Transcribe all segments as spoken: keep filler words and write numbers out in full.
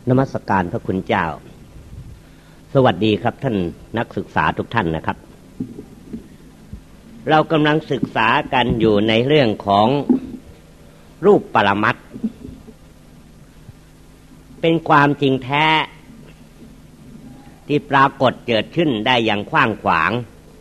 นมัสการพระคุณเจ้าสวัสดีครับท่านนักศึกษาทุกท่านนะครับเรากำลังศึกษากันอยู่ในเรื่องของรูปปรมัตถ์เป็นความจริงแท้ที่ปรากฏเกิดขึ้นได้อย่างกว้างขวาง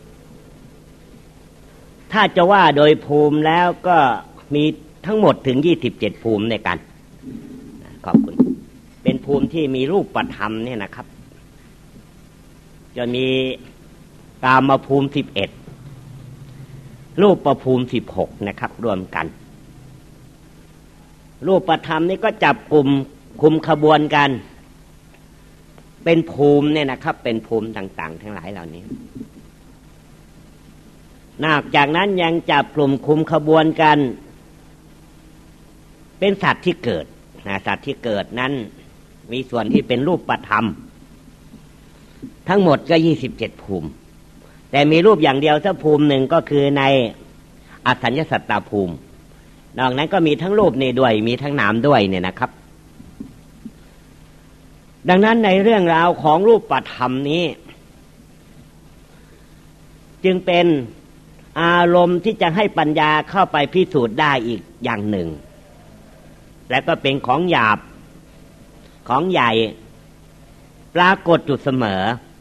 ถ้าจะว่าโดยภูมิแล้วก็มีทั้งหมดถึงยี่สิบเจ็ดภูมิในกันขอบคุณเป็นภูมิที่มีรูปธรรมเนี่ยนะครับจะมีกามภูมิสิบเอ็ดรูปภูมิสิบหกนะครับรวมกันรูปธรรมนี่ก็จับกลุ่มคุมขบวนกันเป็นภูมิเนี่ยนะครับเป็นภูมิต่างๆทั้งหลายเหล่านี้นอกจากนั้นยังจับกลุ่มคุมขบวนกันเป็นสัตว์ที่เกิดนะสัตว์ที่เกิดนั้นมีส่วนที่เป็นรูปธรรมทั้งหมดก็ยี่สิบเจ็ดภูมิแต่มีรูปอย่างเดียวถ้าภูมิหนึ่งก็คือในอสัญญสัตตภูมินอกนั้นก็มีทั้งรูปนี่ด้วยมีทั้งนามด้วยเนี่ยนะครับดังนั้นในเรื่องราวของรูปธรรมนี้จึงเป็นอารมณ์ที่จะให้ปัญญาเข้าไปพิสูจน์ได้อีกอย่างหนึ่งและก็เป็นของหยาบของใหญ่ปรากฏอยู่เสมอ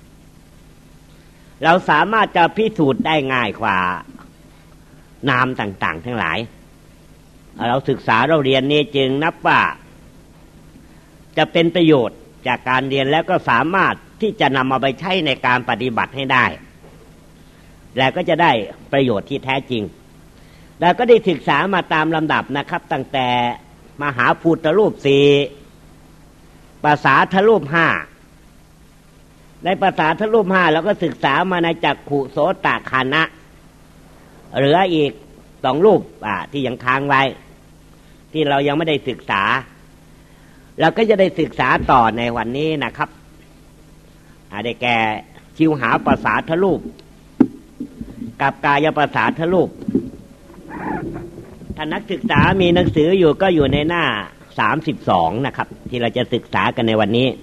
เราสามารถจะพิสูจน์ได้ง่ายกว่านามต่างๆทั้งหลายเราศึกษาเราเรียนนี้จึงนับว่าจะเป็นประโยชน์จากการเรียนแล้วก็สามารถที่จะนำมาไปใช้ในการปฏิบัติให้ได้และก็จะได้ประโยชน์ที่แท้จริงแล้วก็ได้ศึกษามาตามลำดับนะครับตั้งแต่มหาภูตรูปสี่ภาษาทรูปห้าในภาษาทรูปห้าเราก็ศึกษามาในจักขุโสตคานะเหลืออีกสองรูปอ่าที่ยังค้างไว้ที่เรายังไม่ได้ศึกษาเราก็จะได้ศึกษาต่อในวันนี้นะครับได้แก่ชิวหาภาษาทรูปกับกายภาษาทรูปถ้านักศึกษามีหนังสืออยู่ก็อยู่ในหน้าสามสิบสองนะครับที่เราจะศึกษากันในวันนี้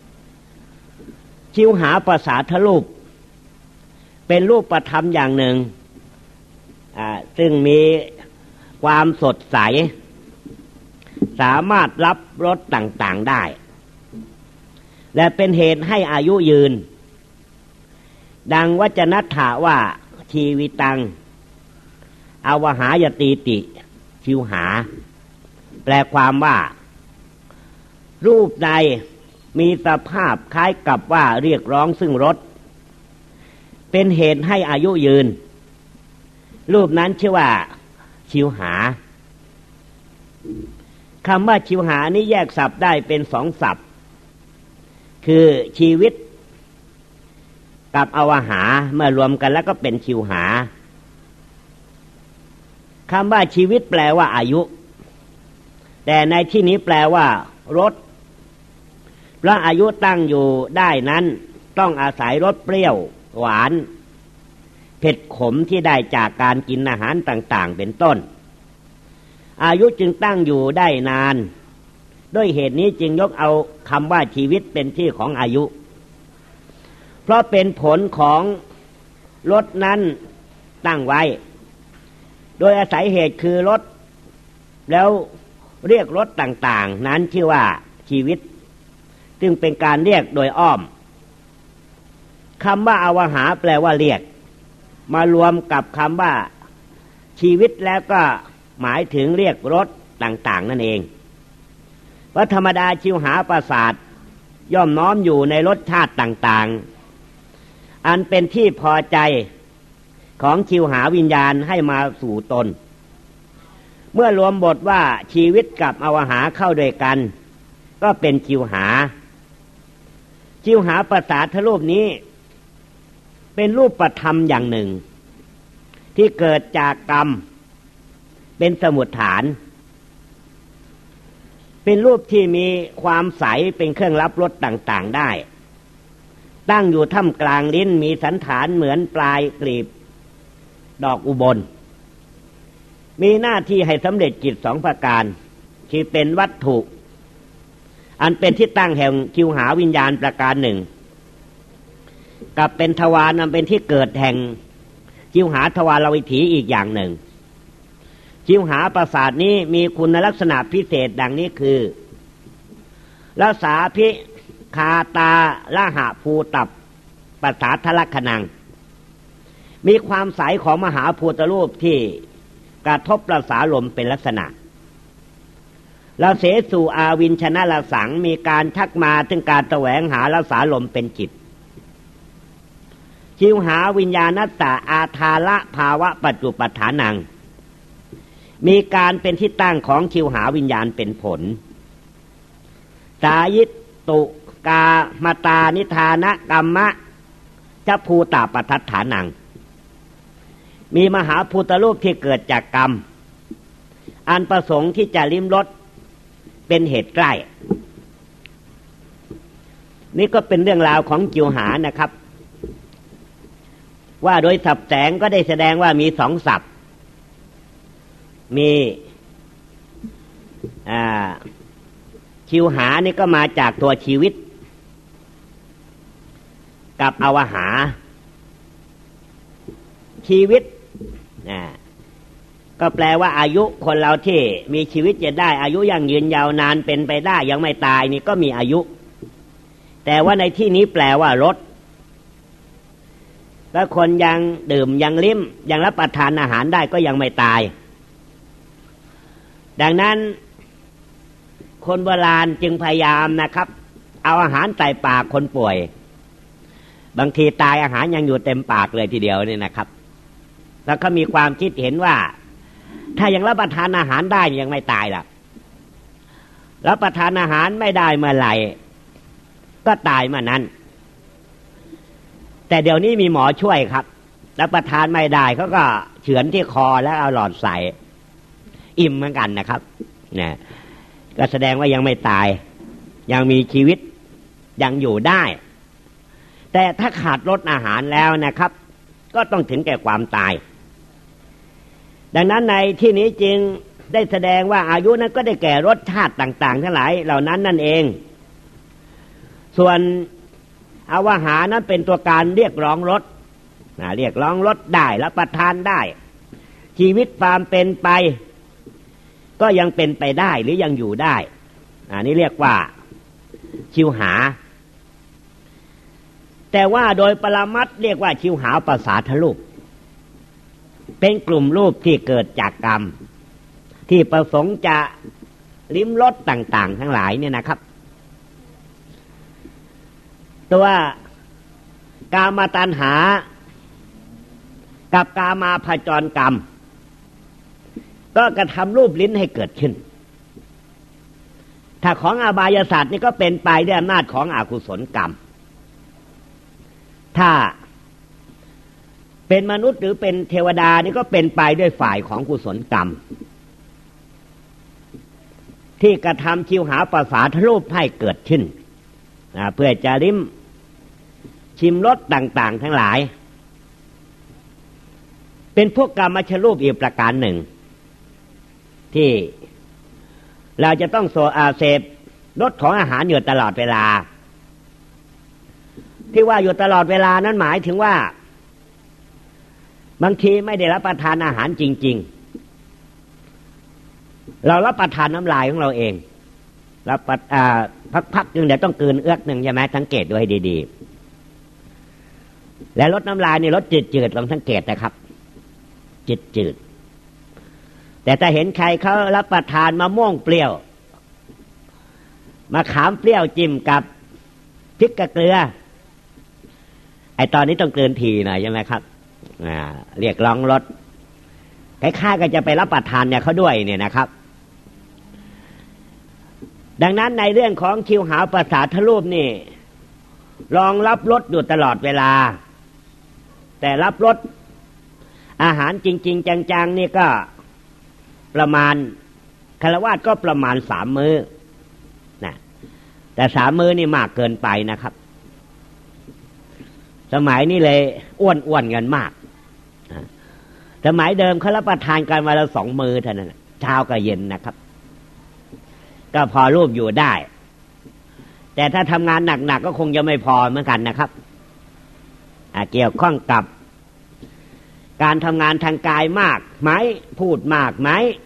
ชิวหาภาษาทรูปเป็นรูปธรรมอย่างหนึ่งอ่าซึ่งมีความสดใสสามารถรับรสต่างๆได้และเป็นเหตุให้อายุยืนดังวจนัตถะว่าชีวิตังอวหายตีติชิวหาแปลความว่ารูปใดมีสภาพคล้ายกับว่าเรียกร้องซึ่งรสเป็นเหตุให้อายุยืนรูปนั้นชื่อว่าชิวหาคำว่าชิวหานี้แยกศัพท์ได้เป็นสองศัพท์คือชีวิตกับอวหาเมื่อรวมกันแล้วก็เป็นชิวหาคำว่าชีวิตแปลว่าอายุแต่ในที่นี้แปลว่ารสเพราะอายุตั้งอยู่ได้นั้นต้องอาศัยรสเปรี้ยวหวานเผ็ดขมที่ได้จากการกินอาหารต่างๆเป็นต้นอายุจึงตั้งอยู่ได้นานด้วยเหตุนี้จึงยกเอาคำว่าชีวิตเป็นที่ของอายุเพราะเป็นผลของรสนั้นตั้งไว้โดยอาศัยเหตุคือรสแล้วเรียกรสต่างๆนั้นชื่อว่าชีวิตซึ่งเป็นการเรียกโดยอ้อมคำว่าอวหาแปลว่าเรียกมารวมกับคำว่าชีวิตแล้วก็หมายถึงเรียกรสต่างๆนั่นเองเพราะธรรมดาชิวหาประสาทย่อมน้อมอยู่ในรสชาติต่างๆอันเป็นที่พอใจของชิวหาวิญญาณให้มาสู่ตนเมื่อรวมบทว่าชีวิตกับอวหาเข้าด้วยกันก็เป็นชิวหาชิวหาประสาทรูปนี้เป็นรูปธรรมอย่างหนึ่งที่เกิดจากกรรมเป็นสมุฏฐานเป็นรูปที่มีความใสเป็นเครื่องรับรสต่างๆได้ตั้งอยู่ท่ามกลางลิ้นมีสันฐานเหมือนปลายกลีบดอกอุบลมีหน้าที่ให้สำเร็จกิจสองประการคือเป็นวัตถุ ออันเป็นที่ตั้งแห่งชิวหาวิญญาณประการหนึ่งกับเป็นทวารอันเป็นที่เกิดแห่งชิวหาทวารวิถีอีกอย่างหนึ่งชิวหาปราสาทนี้มีคุณลักษณะพิเศษดังนี้คือละสาพิคาตาละหะภูตับปัสสาทลักขนังมีความใสของมหาภูตรูปที่กระทบประสาลมเป็นลักษณะละเสสู่อาวินชนะละสังมีการชักมาถึงการแสวงหาละสาลมเป็นจิตชิวหาวิญญาณัตตาอาทาละภาวะปัจจุปัฏฐานังมีการเป็นที่ตั้งของชิวหาวิญญาณเป็นผลสายิตตุกามตานิทานะกัมมะจะภูตาปัฏฐานังมีมหาภูตรูปที่เกิดจากกรรมอันประสงค์ที่จะลิ้มรสเป็นเหตุใกล้นี่ก็เป็นเรื่องราวของชิวหานะครับว่าโดยศัพท์แสงก็ได้แสดงว่ามีสองศัพท์มีชิวหานี่ก็มาจากตัวชีวิตกับอวหาชีวิตก็แปลว่าอายุคนเราที่มีชีวิตจะได้อายุยั่งยืนยาวนานเป็นไปได้ยังไม่ตายนี่ก็มีอายุแต่ว่าในที่นี้แปลว่ารสแล้วคนยังดื่มยังลิ้มยังรับประทานอาหารได้ก็ยังไม่ตายดังนั้นคนโบราณจึงพยายามนะครับเอาอาหารใส่ปากคนป่วยบางทีตายอาหารยังอยู่เต็มปากเลยทีเดียวนี่นะครับแล้วก็มีความคิดเห็นว่าถ้ายังรับประทานอาหารได้ยังไม่ตายล่ะรับประทานอาหารไม่ได้เมื่อไหร่ก็ตายเมื่อนั้นแต่เดี๋ยวนี้มีหมอช่วยครับรับประทานไม่ได้เขาก็เฉือนที่คอแล้วเอาหลอดใส่อิ่มเหมือนกันนะครับเนี่ยก็แสดงว่ายังไม่ตายยังมีชีวิตยังอยู่ได้แต่ถ้าขาดรสอาหารแล้วนะครับก็ต้องถึงแก่ความตายดังนั้นในที่นี้จึงได้แสดงว่าอายุนั้นก็ได้แก่รสชาติต่างๆทั้งหลายเหล่านั้นนั่นเองส่วนอวหานั้นเป็นตัวการเรียกร้องรสเรียกร้องรสได้รับประทานได้ชีวิตความเป็นไปก็ยังเป็นไปได้หรือยังอยู่ได้อันนี้เรียกว่าชิวหาแต่ว่าโดยปรมัตถ์เรียกว่าชิวหาประสาทรูปเป็นกลุ่มรูปที่เกิดจากกรรมที่ประสงค์จะลิ้มรสต่างๆทั้งหลายเนี่ยนะครับตัวกามตัณหากับกามาพจรกรรมก็กระทำรูปลิ้นให้เกิดขึ้นถ้าของอบายศาสตร์นี่ก็เป็นไปด้วยอำนาจของอกุศลกรรมถ้าเป็นมนุษย์หรือเป็นเทวดานี่ก็เป็นไปด้วยฝ่ายของกุศลกรรมที่กระทำชิวหาประสาทรูปให้เกิดขึ้นเพื่อจะลิ้มชิมรสต่างๆทั้งหลายเป็นพวกกามชรูปอีกประการหนึ่งที่เราจะต้องโซอาเสพรสของอาหารอยู่ตลอดเวลาที่ว่าอยู่ตลอดเวลานั้นหมายถึงว่าบางทีไม่ได้รับประทานอาหารจริงๆเรารับประทานน้ำลายของเราเองรับพักๆนึงเดี๋ยวต้องกลืนเอื้อกหนึ่งใช่ไหมสังเกตดูให้ดีๆและรสน้ำลายนี่รสจืดๆลองสังเกตนะครับจืดๆแต่ถ้าเห็นใครเขารับประทานมะม่วงเปรี้ยวมะขามเปรี้ยวจิ้มกับพริกกับเกลือไอตอนนี้ต้องกลืนทีหน่อยใช่ไหมครับอ่าเรียกร้องรสคล้ายๆก็จะไปรับประทานเนี่ยเขาด้วยเนี่ยนะครับดังนั้นในเรื่องของชิวหาประสาทรูปนี่รองรับรสอยู่ตลอดเวลาแต่รับรสอาหารจริงๆจังๆนี่ก็ประมาณฆราวาสก็ประมาณสามมื้อนะแต่สามมื้อนี่มากเกินไปนะครับสมัยนี้เลยอ้วนๆกันมากสมัยเดิมเขารับประทานกันวันละสองมื้อเท่านั้นเช้ากับเย็นนะครับก็พอรูปอยู่ได้แต่ถ้าทำงานหนักๆก็คงจะไม่พอเหมือนกันนะครับเกี่ยวข้องกับการทำงานทางกายมากไหมพูดมากไหม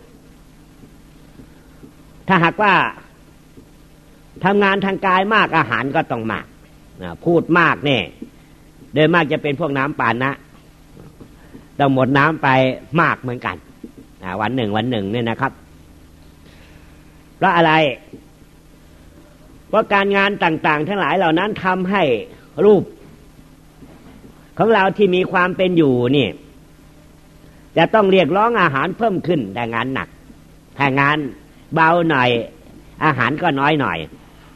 ถ้าหากว่าทำงานทางกายมากอาหารก็ต้องมากพูดมากเนี่ยโดยมากจะเป็นพวกน้ำปานะต้องหมดน้ำไปมากเหมือนกันวันหนึ่งวันหนึ่งเนี่ยนะครับเพราะอะไรเพราะการงานต่างๆทั้งหลายเหล่านั้นทำให้รูปของเราที่มีความเป็นอยู่นี่จะต้องเรียกร้องอาหารเพิ่มขึ้นแต่งานหนักถ้างานเบาหน่อยอาหารก็น้อยหน่อย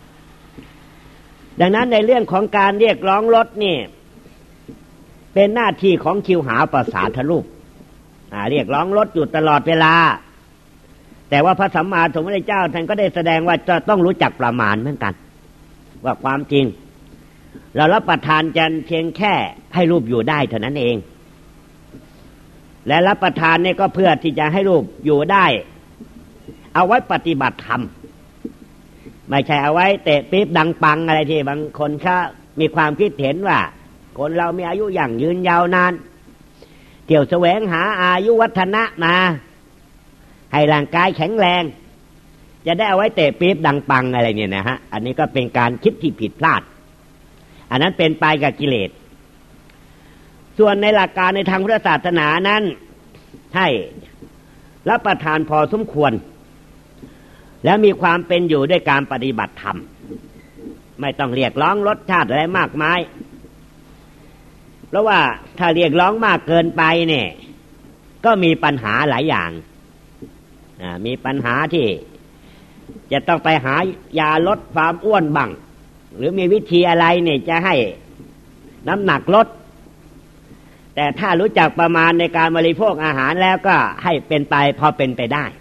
ดังนั้นในเรื่องของการเรียกร้องลดนี่เป็นหน้าที่ของชิวหาประสาทรูปเรียกร้องลดอยู่ตลอดเวลาแต่ว่าพระสัมมาสัมพุทธเจ้าท่านก็ได้แสดงว่าจะต้องรู้จักประมาณเหมือนกันว่าความจริงเรารับประทานจนเพียงแค่ให้รูปอยู่ได้เท่านั้นเองและรับประทานนี่ก็เพื่อที่จะให้รูปอยู่ได้เอาไว้ปฏิบัติธรรมไม่ใช่เอาไว้เตะปี๊บดังปังอะไรที่บางคนเขามีความคิดเห็นว่าคนเรามีอายุอย่างยืนยาวนานเที่ยวแสวงหาอายุวัฒนะมาให้ร่างกายแข็งแรงจะได้เอาไว้เตะปี๊บดังปังอะไรเนี่ยนะฮะอันนี้ก็เป็นการคิดที่ผิดพลาดอันนั้นเป็นไปกับกิเลสส่วนในหลักการในทางพุทธศาสนานั้นให้รับประทานพอสมควรแล้วมีความเป็นอยู่ด้วยการปฏิบัติธรรมไม่ต้องเรียกร้องรสชาติอะไรมากมายเพราะว่าถ้าเรียกร้องมากเกินไปเนี่ยก็มีปัญหาหลายอย่างมีปัญหาที่จะต้องไปหายาลดความอ้วนบ้างหรือมีวิธีอะไรเนี่ยจะให้น้ำหนักลดแต่ถ้ารู้จักประมาณในการบริโภคอาหารแล้วก็ให้เป็นไปพอเป็นไปได้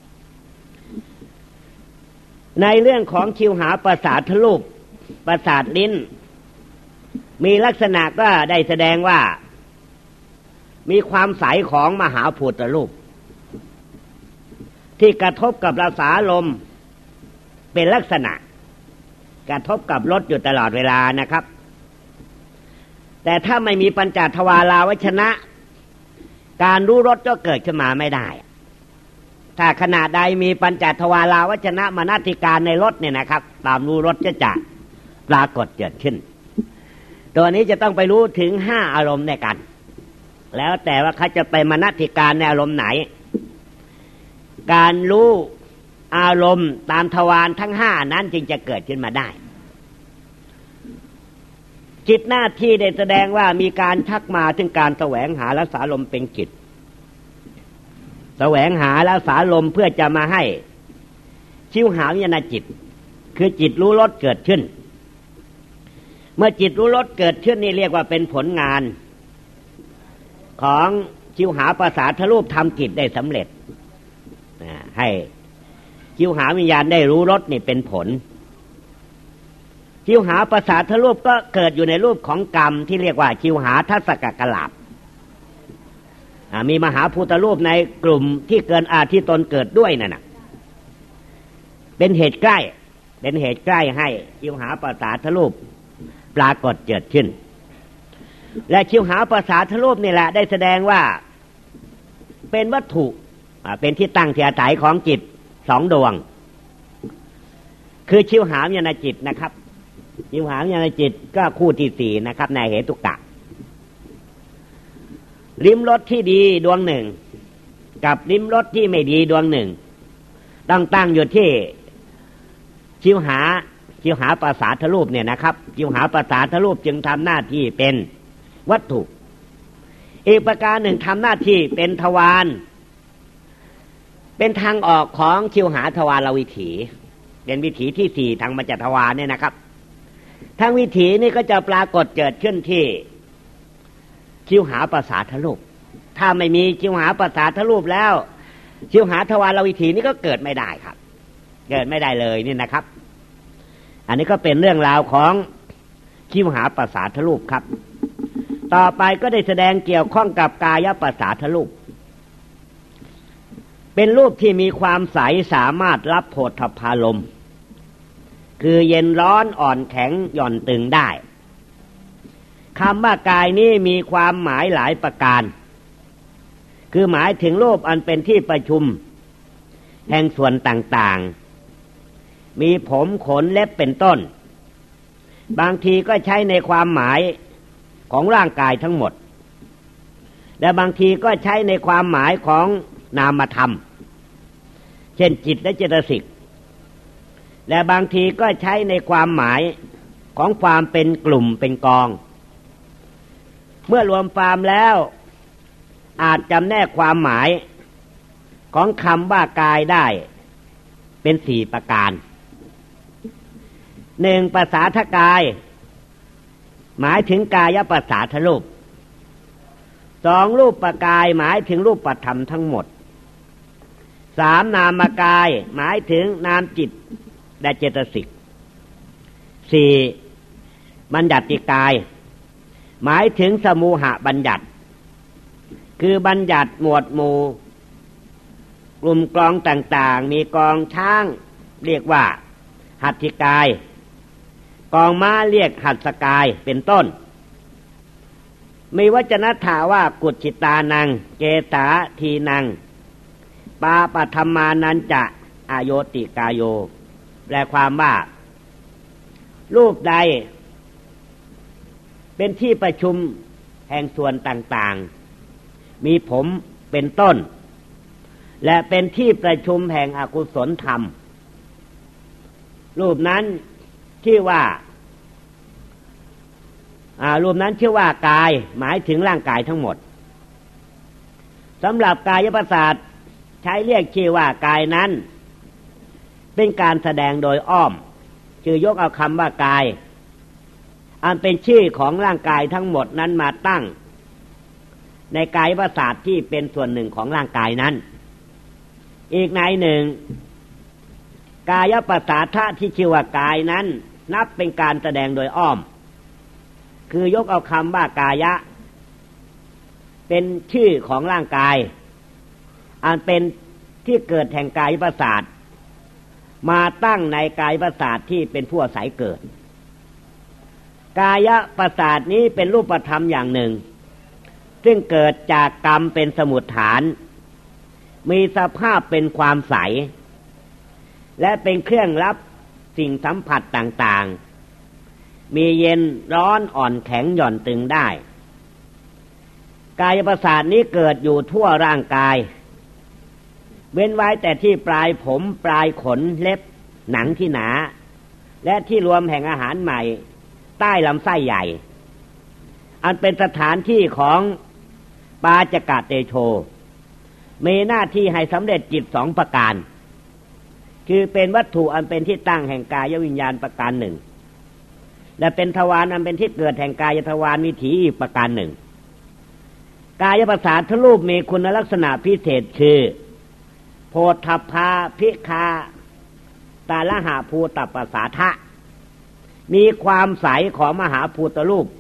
ในเรื่องของชิวหาประสาทรูปประสาทลิ้นมีลักษณะก็ได้แสดงว่ามีความใสของมหาภูตรูปที่กระทบกับรสาลมเป็นลักษณะกระทบกับรสอยู่ตลอดเวลานะครับแต่ถ้าไม่มีปัญจทวาราวชนะการรู้รสก็เกิดขึ้นมาไม่ได้ถ้าขณะใดมีปัญจทวาราวชนะมนสิการในรสเนี่ยนะครับตามรู้รสจะจะปรากฏเกิดขึ้นตัวนี้จะต้องไปรู้ถึงห้าอารมณ์ในกันแล้วแต่ว่าเขาจะไปมนสิการในอารมณ์ไหนการรู้อารมณ์ตามทวารทั้งห้านั้นจึงจะเกิดขึ้นมาได้จิตหน้าที่ได้แสดงว่ามีการชักมาถึงการแสวงหาและสารลมเป็นจิตแสวงหาและสารลมเพื่อจะมาให้ชิวหาวิญญาณจิตคือจิตรู้รสเกิดขึ้นเมื่อจิตรู้รสเกิดขึ้นนี่เรียกว่าเป็นผลงานของชิวหาประสาทรูปทำกิจได้สำเร็จให้ชิวหาวิญญาณได้รู้รสนี่เป็นผลชิวหาประสาทรูปก็เกิดอยู่ในรูปของกรรมที่เรียกว่าชิวหาทัศกกลาภมีมหาภูตรูปในกลุ่มที่เกินอาที่ตนเกิดด้วยนั่นนะเป็นเหตุใกล้เป็นเหตุใกล้ให้ชิวหาประสาทรูปปรากฏเกิดขึ้นและชิวหาประสาทรูปนี่แหละได้แสดงว่าเป็นวัตถุเป็นที่ตั้งที่อาศัยของจิตสองดวงคือชิวหาวิญญาณจิตนะครับชิวหาวิญญาณจิตก็คู่ที่สี่นะครับในเหตุกะลิ้มรสที่ดีดวงหนึ่งกับลิ้มรสที่ไม่ดีดวงหนึ่งต้องตั้งอยู่ที่ชิวหาชิวหาประสาทรูปเนี่ยนะครับชิวหาประสาทรูปจึงทำหน้าที่เป็นวัตถุอีกประการหนึ่งทำหน้าที่เป็นทวารเป็นทางออกของชิวหาทวารวิถีเป็นวิถีที่สี่ทางมัจจทวารเนี่ยนะครับทางวิถีนี่ก็จะปรากฏเกิดขึ้นที่ชิวหาประสาทรูปถ้าไม่มีชิวหาประสาทรูปแล้วชิวหาทวารวิถีนี่ก็เกิดไม่ได้ครับเกิดไม่ได้เลยนี่นะครับอันนี้ก็เป็นเรื่องราวของชิวหาประสาทรูปครับต่อไปก็ได้แสดงเกี่ยวข้องกับกายประสาทรูปเป็นรูปที่มีความใสสามารถรับโผฏฐัพพารมณ์คือเย็นร้อนอ่อนแข็งหย่อนตึงได้คำว่ากายนี้มีความหมายหลายประการคือหมายถึงรูปอันเป็นที่ประชุมแห่งส่วนต่างๆมีผมขนเล็บเป็นต้นบางทีก็ใช้ในความหมายของร่างกายทั้งหมดและบางทีก็ใช้ในความหมายของนามธรรมเช่นจิตและเจตสิกและบางทีก็ใช้ในความหมายของความเป็นกลุ่มเป็นกองเมื่อรวมความแล้วอาจจำแนกความหมายของคำว่ากายได้เป็นสี่ประการหนึ่งประสาทกายหมายถึงกายประสาทรูปสองรูปประกายหมายถึงรูปธรรมทั้งหมดสามนามกายหมายถึงนามจิตและเจตสิกสี่บัญญัติกายหมายถึงสมูหบัญญัติคือบัญญัติหมวดหมู่กลุ่มกองต่างๆมีกองช้างเรียกว่าหัตถิกายกองม้าเรียกหัตถกายเป็นต้นมีวจนะถาว่ากุจจิตานังเกตาทีนังปาปธรรมานันจะอโยติกายโยแปลความว่ารูปใดเป็นที่ประชุมแห่งส่วนต่างๆมีผมเป็นต้นและเป็นที่ประชุมแห่งอกุศลธรรมรูปนั้นชื่อว่าอ่ารูปนั้นชื่อว่ากายหมายถึงร่างกายทั้งหมดสำหรับกายประสาทใช้เรียกชื่อว่ากายนั้นเป็นการแสดงโดยอ้อมคือยกเอาคำว่ากายอันเป็นชื่อของร่างกายทั้งหมดนั้นมาตั้งในกายประสาทที่เป็นส่วนหนึ่งของร่างกายนั้นอีกในหนึ่งกายประสาทที่ชื่อว่ากายนั้นนับเป็นการแสดงโดยอ้อมคือยกเอาคำว่ากายะเป็นชื่อของร่างกายอันเป็นที่เกิดแห่งกายประสาทมาตั้งในกายประสาทที่เป็นผู้อาศัยเกิดกายประสาทนี้เป็นรูปธรรมอย่างหนึ่งซึ่งเกิดจากกรรมเป็นสมุฏฐานมีสภาพเป็นความใสและเป็นเครื่องรับสิ่งสัมผัสต่างๆมีเย็นร้อนอ่อนแข็งหย่อนตึงได้กายประสาทนี้เกิดอยู่ทั่วร่างกายเว้นไว้แต่ที่ปลายผมปลายขนเล็บหนังที่หนาและที่รวมแห่งอาหารใหม่ใต้ลำไส้ใหญ่อันเป็นสถานที่ของปาจกะเตโชมีหน้าที่ให้สำเร็จจิตสองประการคือเป็นวัตถุอันเป็นที่ตั้งแห่งกายวิญญาณประการหนึ่งและเป็นทวารอันเป็นที่เกิดแห่งกายทวารวิถีอีกประการหนึ่งกายประสาทรูปมีคุณลักษณะพิเศษคือโพธพาภิคาตาละหะภูตปัสสาทะมีความใสของมหาภูตรูป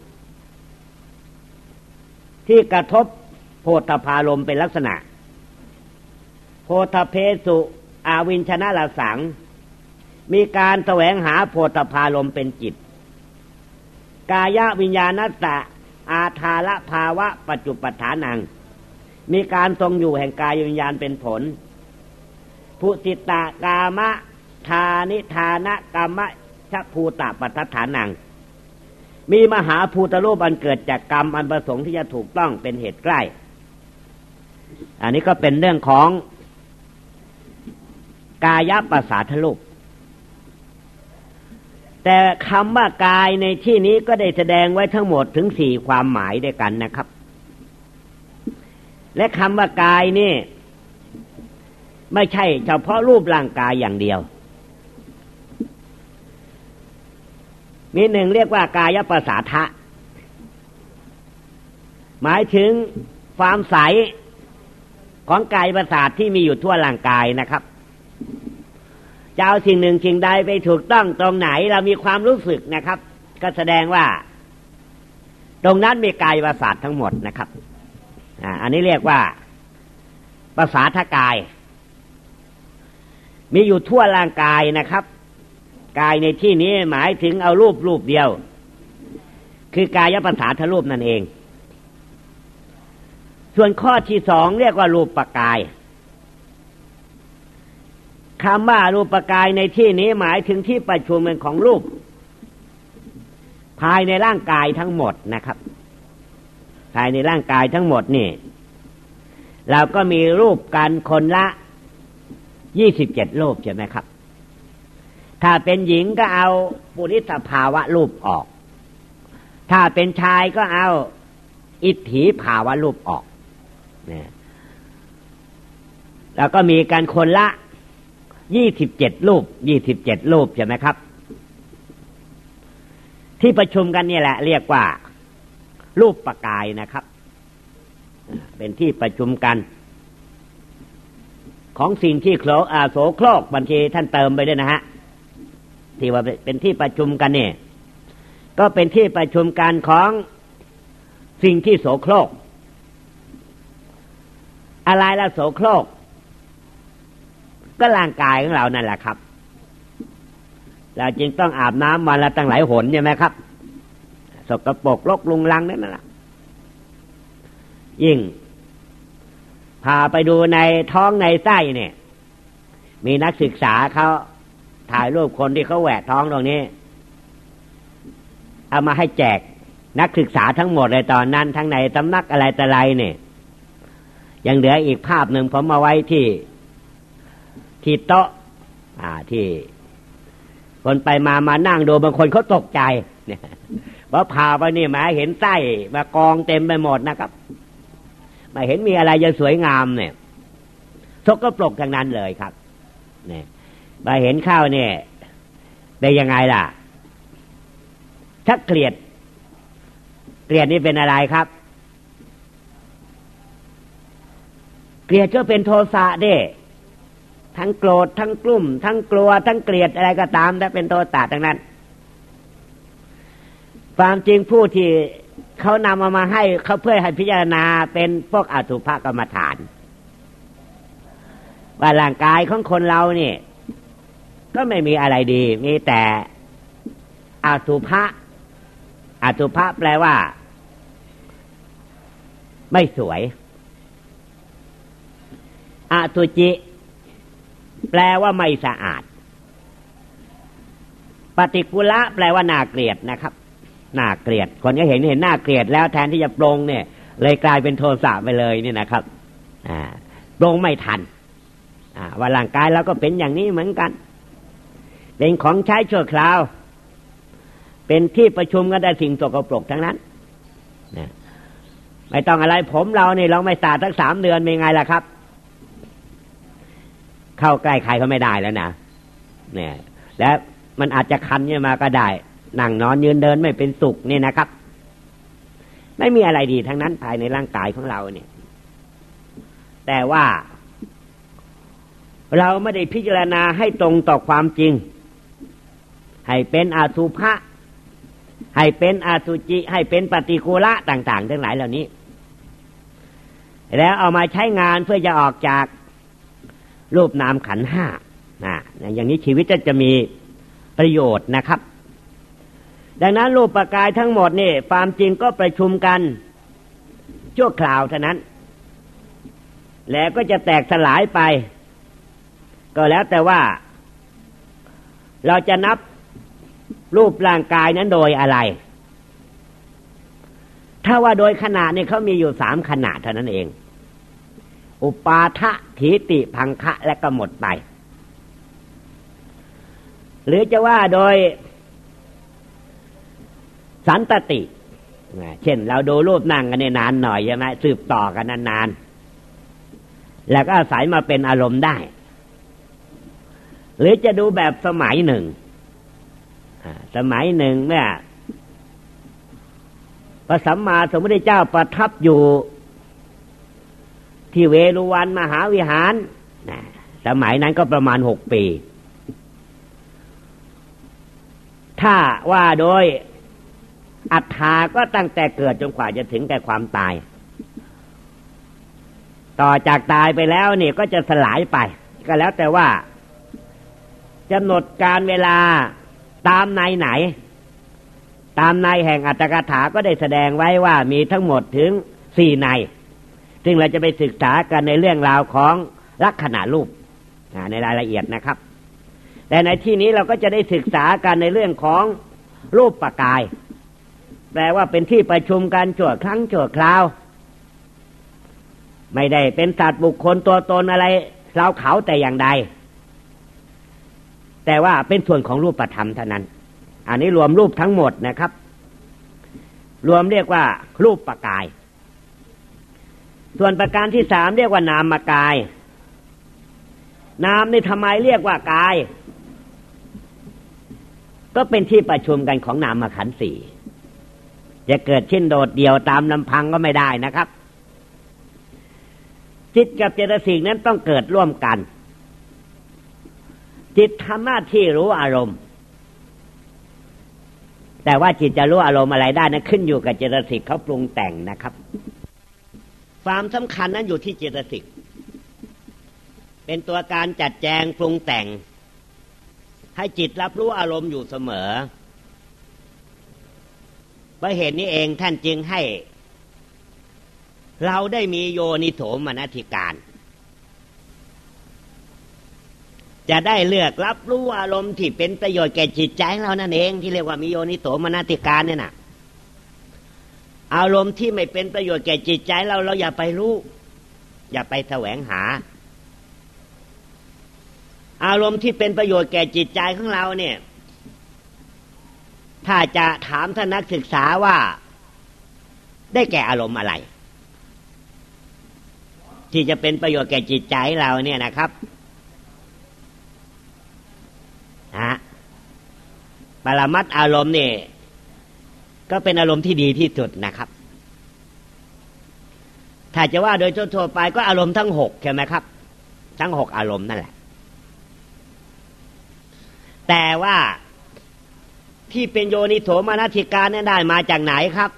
ที่กระทบโพธพารมณ์เป็นลักษณะโพธเพสุอาวินชนะละสังมีการแสวงหาโพธพารมณ์เป็นจิตกายวิญญาณัสสะอาทาละภาวะปัจจุปฐานังมีการทรงอยู่แห่งกายวิญญาณเป็นผลภุติตากามะทานิทานะกามะชภูตปัฏฐานังมีมหาภูตรูปอันเกิดจากกรรมอันประสงค์ที่จะถูกต้องเป็นเหตุใกล้อันนี้ก็เป็นเรื่องของกายประสาทรูปแต่คำว่ากายในที่นี้ก็ได้แสดงไว้ทั้งหมดถึงสี่ความหมายด้วยกันนะครับและคำว่ากายนี่ไม่ใช่เฉพาะรูปร่างกายอย่างเดียวมีหนึ่งเรียกว่ากายประสาทะหมายถึงความใสของกายประสาทที่มีอยู่ทั่วร่างกายนะครับจะเอาสิ่งหนึ่งสิ่งใดไปถูกต้องตรงไหนเรามีความรู้สึกนะครับก็แสดงว่าตรงนั้นมีกายประสาททั้งหมดนะครับอ่าอันนี้เรียกว่าประสาทกายมีอยู่ทั่วร่างกายนะครับกายในที่นี้หมายถึงเอารูปรูปเดียวคือกายประสาทรูปนั่นเองส่วนข้อที่สองเรียกว่ารูปกายคำว่ารูปกายในที่นี้หมายถึงที่ประชุมกันของรูปภายในร่างกายทั้งหมดนะครับภายในร่างกายทั้งหมดนี่เราก็มีรูปกันคนละยี่สิบเจ็ดรูปใช่ไหมครับถ้าเป็นหญิงก็เอาปุริสภาวะรูปออกถ้าเป็นชายก็เอาอิทธิภาวะรูปออกเนี่ยแล้วก็มีกันคนละยี่สิบเจ็ดรูปยี่สิบเจ็ดรูปใช่ไหมครับที่ประชุมกันนี่แหละเรียกว่ารูปกายนะครับเป็นที่ประชุมกันของสิ่งที่โคลอ่าโสโครกบางทีท่านเติมไปด้วยนะฮะที่ว่าเป็นที่ประชุมกันเนี่ยก็เป็นที่ประชุมกันของสิ่งที่โสโครกอะไรล่ะโสโครกก็ร่างกายของเรานั่นแหละครับเราจึงต้องอาบน้ำวันละตั้งหลายหนใช่ไหมครับสกปรกรกรุงรังนั่นแหละยิ่งพาไปดูในท้องในไส้เนี่ยมีนักศึกษาเขาถ่ายรูปคนที่เขาแหวกท้องตรงนี้เอามาให้แจกนักศึกษาทั้งหมดเลยตอนนั้นทั้งในสำนักอะไรแต่ไรเนี่ยยังเหลืออีกภาพหนึ่งผมมาไว้ที่ที่โต๊ะอ่าที่คนไปมามานั่งดูบางคนเขาตกใจเนี่ยเพราะพาไปนี่มาเห็นไส้มากองเต็มไปหมดนะครับไม่เห็นมีอะไรจะสวยงามเนี่ยสกปรกทั้งนั้นเลยครับเนี่ยมาเห็นข้าวเนี่ยได้ยังไงล่ะชักเกลียดเกลียดนี่เป็นอะไรครับเกลียดก็เป็นโทสะเด้ทั้งโกรธทั้งกลุ้มทั้งกลัวทั้งเกลียดอะไรก็ตามแต่เป็นโทสะทั้งนั้นความจริงผู้ที่เขานำเอามาให้เขาเพื่อให้พิจารณาเป็นพวกอสุภกรรมฐานว่าร่างกายของคนเราเนี่ยก็ไม่มีอะไรดีมีแต่อสุภะอสุภะแปลว่าไม่สวยอสุจิแปลว่าไม่สะอาดปฏิกุละแปลว่าน่าเกลียดนะครับน่าเกลียดคนก็เห็นเห็นน่าเกลียดแล้วแทนที่จะปรงเนี่ยเลยกลายเป็นโทสะไปเลยนี่นะครับอ่าปรงไม่ทันอ่าว่าร่างกายเราก็เป็นอย่างนี้เหมือนกันเป็นของใช้ชั่วคราวเป็นที่ประชุมกันได้สิ่งสกปรกทั้งนั้นนะไม่ต้องอะไรผมเราเนี่ยเราไม่สะอาดทั้งสามเดือนเป็นไงล่ะครับเข้าใกล้ใครเขาไม่ได้แล้วนะเนี่ยแล้วมันอาจจะคันเนี่ยมาก็ได้นั่งนอนยืนเดินไม่เป็นสุขนี่นะครับไม่มีอะไรดีทั้งนั้นภายในร่างกายของเราเนี่ยแต่ว่าเราไม่ได้พิจารณาให้ตรงต่อความจริงให้เป็นอสุภะให้เป็นอสุจิให้เป็นปฏิกูละต่างๆทั้งหลายเหล่านี้แล้วเอามาใช้งานเพื่อจะออกจากรูปนามขันธ์ห้านะอย่างนี้ชีวิตจะจะมีประโยชน์นะครับดังนั้นรูปกายทั้งหมดนี่ความจริงก็ประชุมกันชั่วคราวเท่านั้นแล้วก็จะแตกสลายไปก็แล้วแต่ว่าเราจะนับรูปร่างกายนั้นโดยอะไรถ้าว่าโดยขนาดนี่เขามีอยู่สามขนาดเท่านั้นเองอุปาทะถีติพังคะและก็หมดไปหรือจะว่าโดยสันตติเช่นเราดูรูปนั่งกันเนี่ยนานหน่อยใช่ไหมสืบต่อกันนานๆแล้วก็อาศัยมาเป็นอารมณ์ได้หรือจะดูแบบสมัยหนึ่งสมัยหนึ่งเมื่อพระสัมมาสัมพุทธเจ้าประทับอยู่ที่เวฬุวันมหาวิหารสมัยนั้นก็ประมาณหกปีถ้าว่าโดยอัตถาก็ตั้งแต่เกิดจนกว่าจะถึงแก่ความตายต่อจากตายไปแล้วนี่ก็จะสลายไปก็แล้วแต่ว่ากำหนดการเวลาตามในไหนตามในแห่งอัตถกถาก็ได้แสดงไว้ว่ามีทั้งหมดถึงสี่ในซึ่งเราจะไปศึกษากันในเรื่องราวของลักษณะรูปในรายละเอียดนะครับแต่ในที่นี้เราก็จะได้ศึกษากันในเรื่องของรูปปกายแปลว่าเป็นที่ประชุมกันชั่วครั้งชั่วคราวไม่ได้เป็นสัตว์บุคคลตัวตนอะไรเราเขาแต่อย่างใดแต่ว่าเป็นส่วนของรูปธรรมเท่านั้นอันนี้รวมรูปทั้งหมดนะครับรวมเรียกว่ารูปปกายส่วนประการที่สามเรียกว่านามกายนามนี่ทำไมเรียกว่ากายก็เป็นที่ประชุมกันของนามขันธ์สี่จะเกิดขึ้นโดดเดี่ยวตามลำพังก็ไม่ได้นะครับจิตกับเจตสิกนั้นต้องเกิดร่วมกันจิตทำหน้าที่รู้อารมณ์แต่ว่าจิตจะรู้อารมณ์อะไรได้นั้นขึ้นอยู่กับเจตสิกเขาปรุงแต่งนะครับความสำคัญนั้นอยู่ที่เจตสิกเป็นตัวการจัดแจงปรุงแต่งให้จิตรับรู้อารมณ์อยู่เสมอเพราะเหตุนี้เองท่านจึงให้เราได้มีโยนิโสมนสิการจะได้เลือกรับรู้อารมณ์ที่เป็นประโยชน์แก่จิตใจเรานั่นเองที่เรียกว่ามีโยนิโสมนสิการเนี่ยนะอารมณ์ที่ไม่เป็นประโยชน์แก่จิตใจเราเราอย่าไปรู้อย่าไปแสวงหาอารมณ์ที่เป็นประโยชน์แก่จิตใจของเราเนี่ยถ้าจะถามท่านนักศึกษาว่าได้แก่อารมณ์อะไรที่จะเป็นประโยชน์แก่จิตใจเราเนี่ยนะครับฮะปรมัตถ์อารมณ์นี่ก็เป็นอารมณ์ที่ดีที่สุดนะครับถ้าจะว่าโดยทั่วๆไปก็อารมณ์ทั้งหกใช่ไหมครับทั้งหกอารมณ์นั่นแหละแต่ว่าที่เป็นโยนิโสมนสิการเนี่ยได้มาจากไหนครับ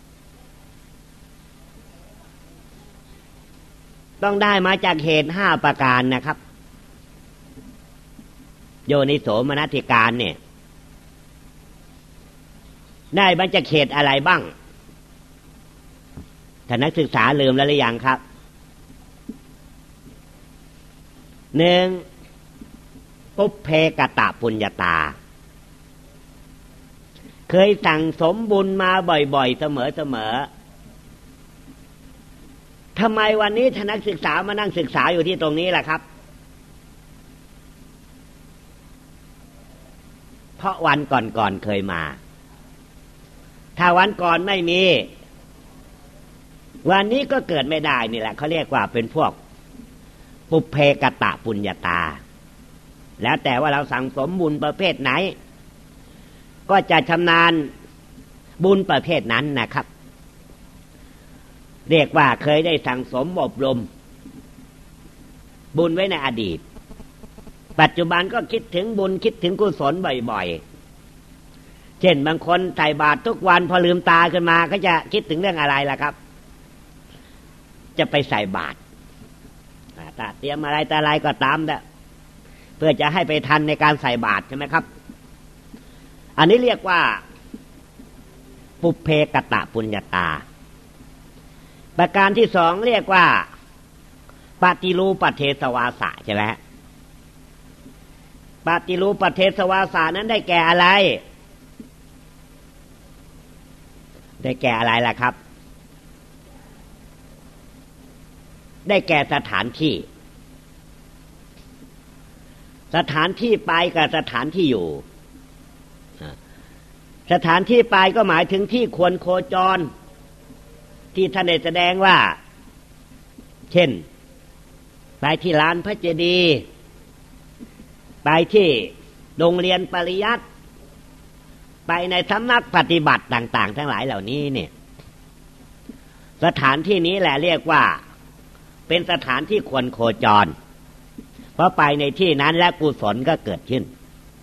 ต้องได้มาจากเหตุห้าประการนะครับโยนิโสมนสิการเนี่ยได้มาจากเหตุอะไรบ้างท่านนักศึกษาลืมแล้วหรือยังครับหนึ่งปุพเพกตปุญญาตาเคยสั่งสมบุญมาบ่อยๆเสมอๆทำไมวันนี้ท่านนักศึกษามานั่งศึกษาอยู่ที่ตรงนี้ล่ะครับเพราะวันก่อนๆเคยมาถ้าวันก่อนไม่มีวันนี้ก็เกิดไม่ได้นี่แหละเขาเรียกว่าเป็นพวกปุพเพกตปุญญาตาแล้วแต่ว่าเราสั่งสมบุญประเภทไหนก็จะชำนาญบุญประเภทนั้นนะครับเรียกว่าเคยได้สั่งสมอบรมบุญไว้ในอดีตปัจจุบันก็คิดถึงบุญคิดถึงกุศลบ่อยๆเช่นบางคนใส่บาตรทุกวันพอลืมตาขึ้นมาก็จะคิดถึงเรื่องอะไรล่ะครับจะไปใส่บาตรถ้าเตรียมอะไรแต่อะไรก็ตามนะเพื่อจะให้ไปทันในการใส่บาตรใช่ไหมครับอันนี้เรียกว่าปุพเพกตปุญญาตาประการที่สองเรียกว่าปฏิรูปเทสวาสะใช่ไหมปฏิรูปเทสวาสะนั้นได้แก่อะไรได้แก่อะไรล่ะครับได้แก่สถานที่สถานที่ไปกับสถานที่อยู่สถานที่ไปก็หมายถึงที่ควรโคจรที่ท่านได้แสดงว่าเช่นไปที่ลานพระเจดีย์ไปที่โรงเรียนปริยัติไปในสำนักปฏิบัติต่างๆทั้งหลายเหล่านี้เนี่ยสถานที่นี้แหละเรียกว่าเป็นสถานที่ควรโคจรเพราะไปในที่นั้นและกุศลก็เกิดขึ้น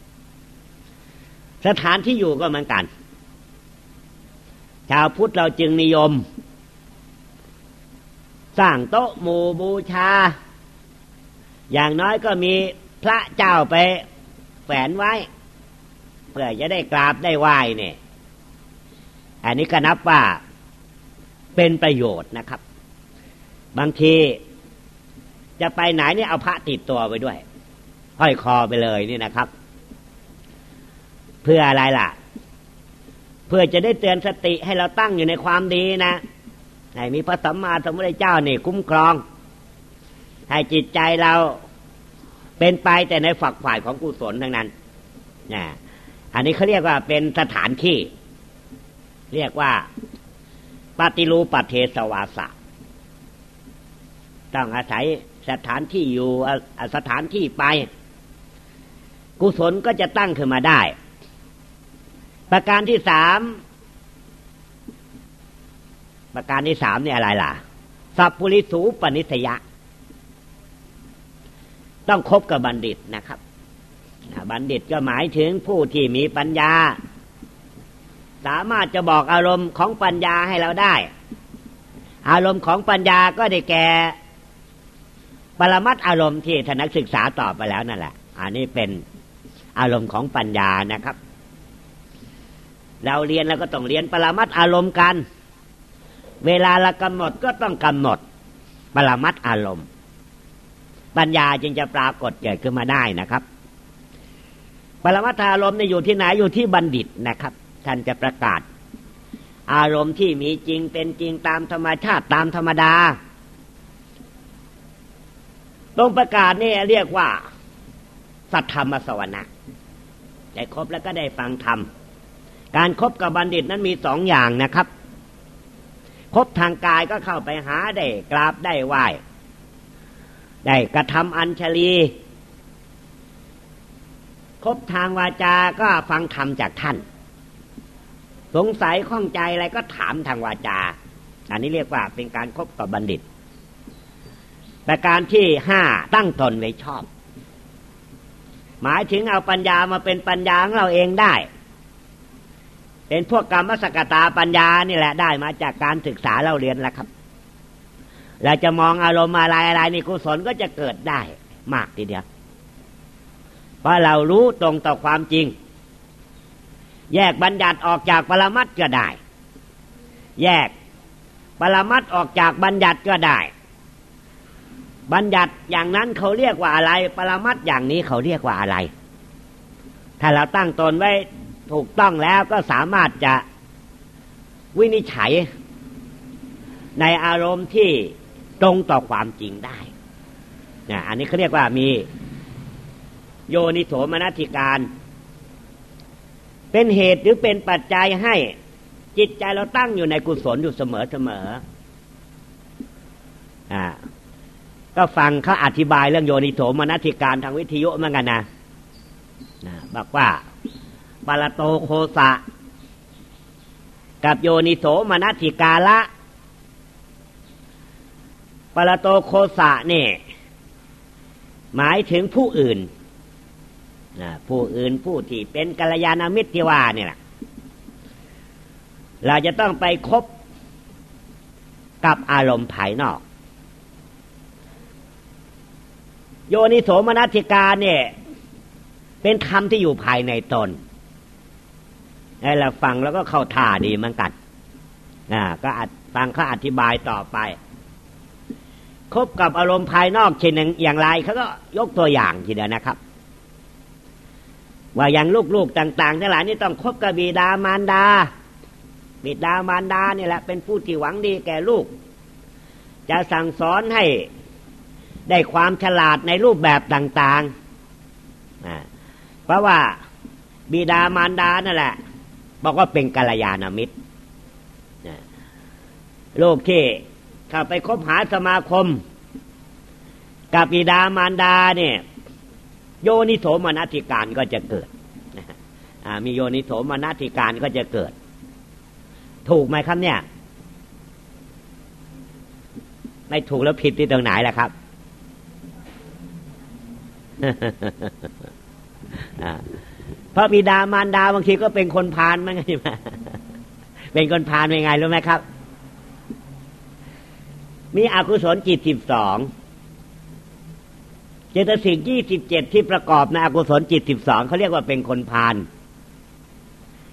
สถานที่อยู่ก็เหมือนกันชาวพุทธเราจึงนิยมสร้างโต๊ะหมู่บูชาอย่างน้อยก็มีพระเจ้าไปแฝนไว้เพื่อจะได้กราบได้ไหว้เนี่ยอันนี้ก็นับว่าเป็นประโยชน์นะครับบางทีจะไปไหนเนี่ยเอาพระติดตัวไปด้วยห้อยคอไปเลยนี่นะครับ เพื่ออะไรล่ะเพื่อจะได้เตือนสติให้เราตั้งอยู่ในความดีนะให้มีพระสัมมาสัมพุทธเจ้านี่คุ้มครองให้จิตใจเราเป็นไปแต่ในฝักฝ่ายของกุศลทั้งนั้นนะอันนี้เขาเรียกว่าเป็นสถานที่เรียกว่าปฏิรูปเทศวาสะต้องอาศัยสถานที่อยู่สถานที่ไปกุศลก็จะตั้งขึ้นมาได้ประการที่สามประการที่สามเนี่ยอะไรล่ะสัพพุริสูปนิสยะต้องคบกับบัณฑิตนะครับบัณฑิตก็หมายถึงผู้ที่มีปัญญาสามารถจะบอกอารมณ์ของปัญญาให้เราได้อารมณ์ของปัญญาก็ได้แก่ปรมัตถ์อารมณ์ที่ท่านนักศึกษาตอบไปแล้วนั่นแหละอันนี้เป็นอารมณ์ของปัญญานะครับเราเรียนแล้วก็ต้องเรียนปรมัตถ์อารมณ์กันเวลาเรากำหนดก็ต้องกำหนดปรมัตถ์อารมณ์ปัญญาจึงจะปรากฏเกิดขึ้นมาได้นะครับปรมัตถอารมณ์เนี่ยอยู่ที่ไหนอยู่ที่บัณฑิตนะครับท่านจะประกาศอารมณ์ที่มีจริงเป็นจริงตามธรรมชาติตามธรรมดาตรงประกาศนี่เรียกว่าสัทธรรมสวนะได้ครบแล้วก็ได้ฟังธรรมการคบกับบัณฑิตนั้นมีสองอย่างนะครับคบทางกายก็เข้าไปหาได้กราบได้ไหว้ได้กระทำอัญชลีคบทางวาจาก็ฟังธรรมจากท่านสงสัยข้องใจอะไรก็ถามทางวาจาอันนี้เรียกว่าเป็นการคบกับบัณฑิตประการที่ห้าตั้งตนไว้ชอบหมายถึงเอาปัญญามาเป็นปัญญาของเราเองได้เป็นพวกกรรมสกตาปัญญานี่แหละได้มาจากการศึกษาเราเรียนแล้วครับเราจะมองอารมณ์อะไรอะไรนี่กุศลก็จะเกิดได้มากทีเดียวเพราะเรารู้ตรงต่อความจริงแยกบัญญัติออกจากปรมัตถ์ก็ได้แยกปรมัตถ์ออกจากบัญญัติก็ได้บัญญัติอย่างนั้นเขาเรียกว่าอะไรปรมัตถ์อย่างนี้เขาเรียกว่าอะไรถ้าเราตั้งตนไว้ถูกต้องแล้วก็สามารถจะวินิจฉัยในอารมณ์ที่ตรงต่อความจริงได้นะอันนี้เขาเรียกว่ามีโยนิโสมนสิการเป็นเหตุหรือเป็นปัจจัยให้จิตใจเราตั้งอยู่ในกุศลอยู่เสมอเสมออ่าก็ฟังเขาอธิบายเรื่องโยนิโสมนสิการทางวิทยุเหมือนกันนะนะบอกว่าปรโตโคสะกับโยนิโสมนสิกาละปรโตโคสะนี่หมายถึงผู้อื่นผู้อื่นผู้ที่เป็นกัลยาณมิตรที่ว่านี่แหละเราจะต้องไปคบกับอารมณ์ภายนอกโยนิโสมนสิการเนี่ยเป็นธรรมที่อยู่ภายในตนให้เราฟังแล้วก็เข้าท่าดีเหมือนกันนะก็ฟังเขาอธิบายต่อไปคบกับอารมณ์ภายนอกเช่นอย่างไรเขาก็ยกตัวอย่างทีเดียวนะครับว่าอย่างลูกๆต่างๆทั้งหลายนี่ต้องคบกับบิดามารดาบิดามารดานี่แหละเป็นผู้ที่หวังดีแก่ลูกจะสั่งสอนให้ได้ความฉลาดในรูปแบบต่างๆเพราะว่าบิดามารดานั่นแหละบอกว่าเป็นกัลยาณมิตรลูกที่เข้าไปคบหาสมาคมกับบิดามารดาเนี่ยโยนิโสมนสิการก็จะเกิดมีโยนิโสมนสิการก็จะเกิดถูกไหมครับเนี่ยไม่ถูกแล้วผิดที่ตรงไหนล่ะครับเพราะบิดามารดาบางทีก็เป็นคนพาลมั้งไงมาเป็นคนพาลเป็นไงรู้ไหมครับมีอกุศลจิตสิบสองเจตสิกยี่สิบเจ็ดที่ประกอบในอกุศลจิตสิบสองเขาเรียกว่าเป็นคนพาล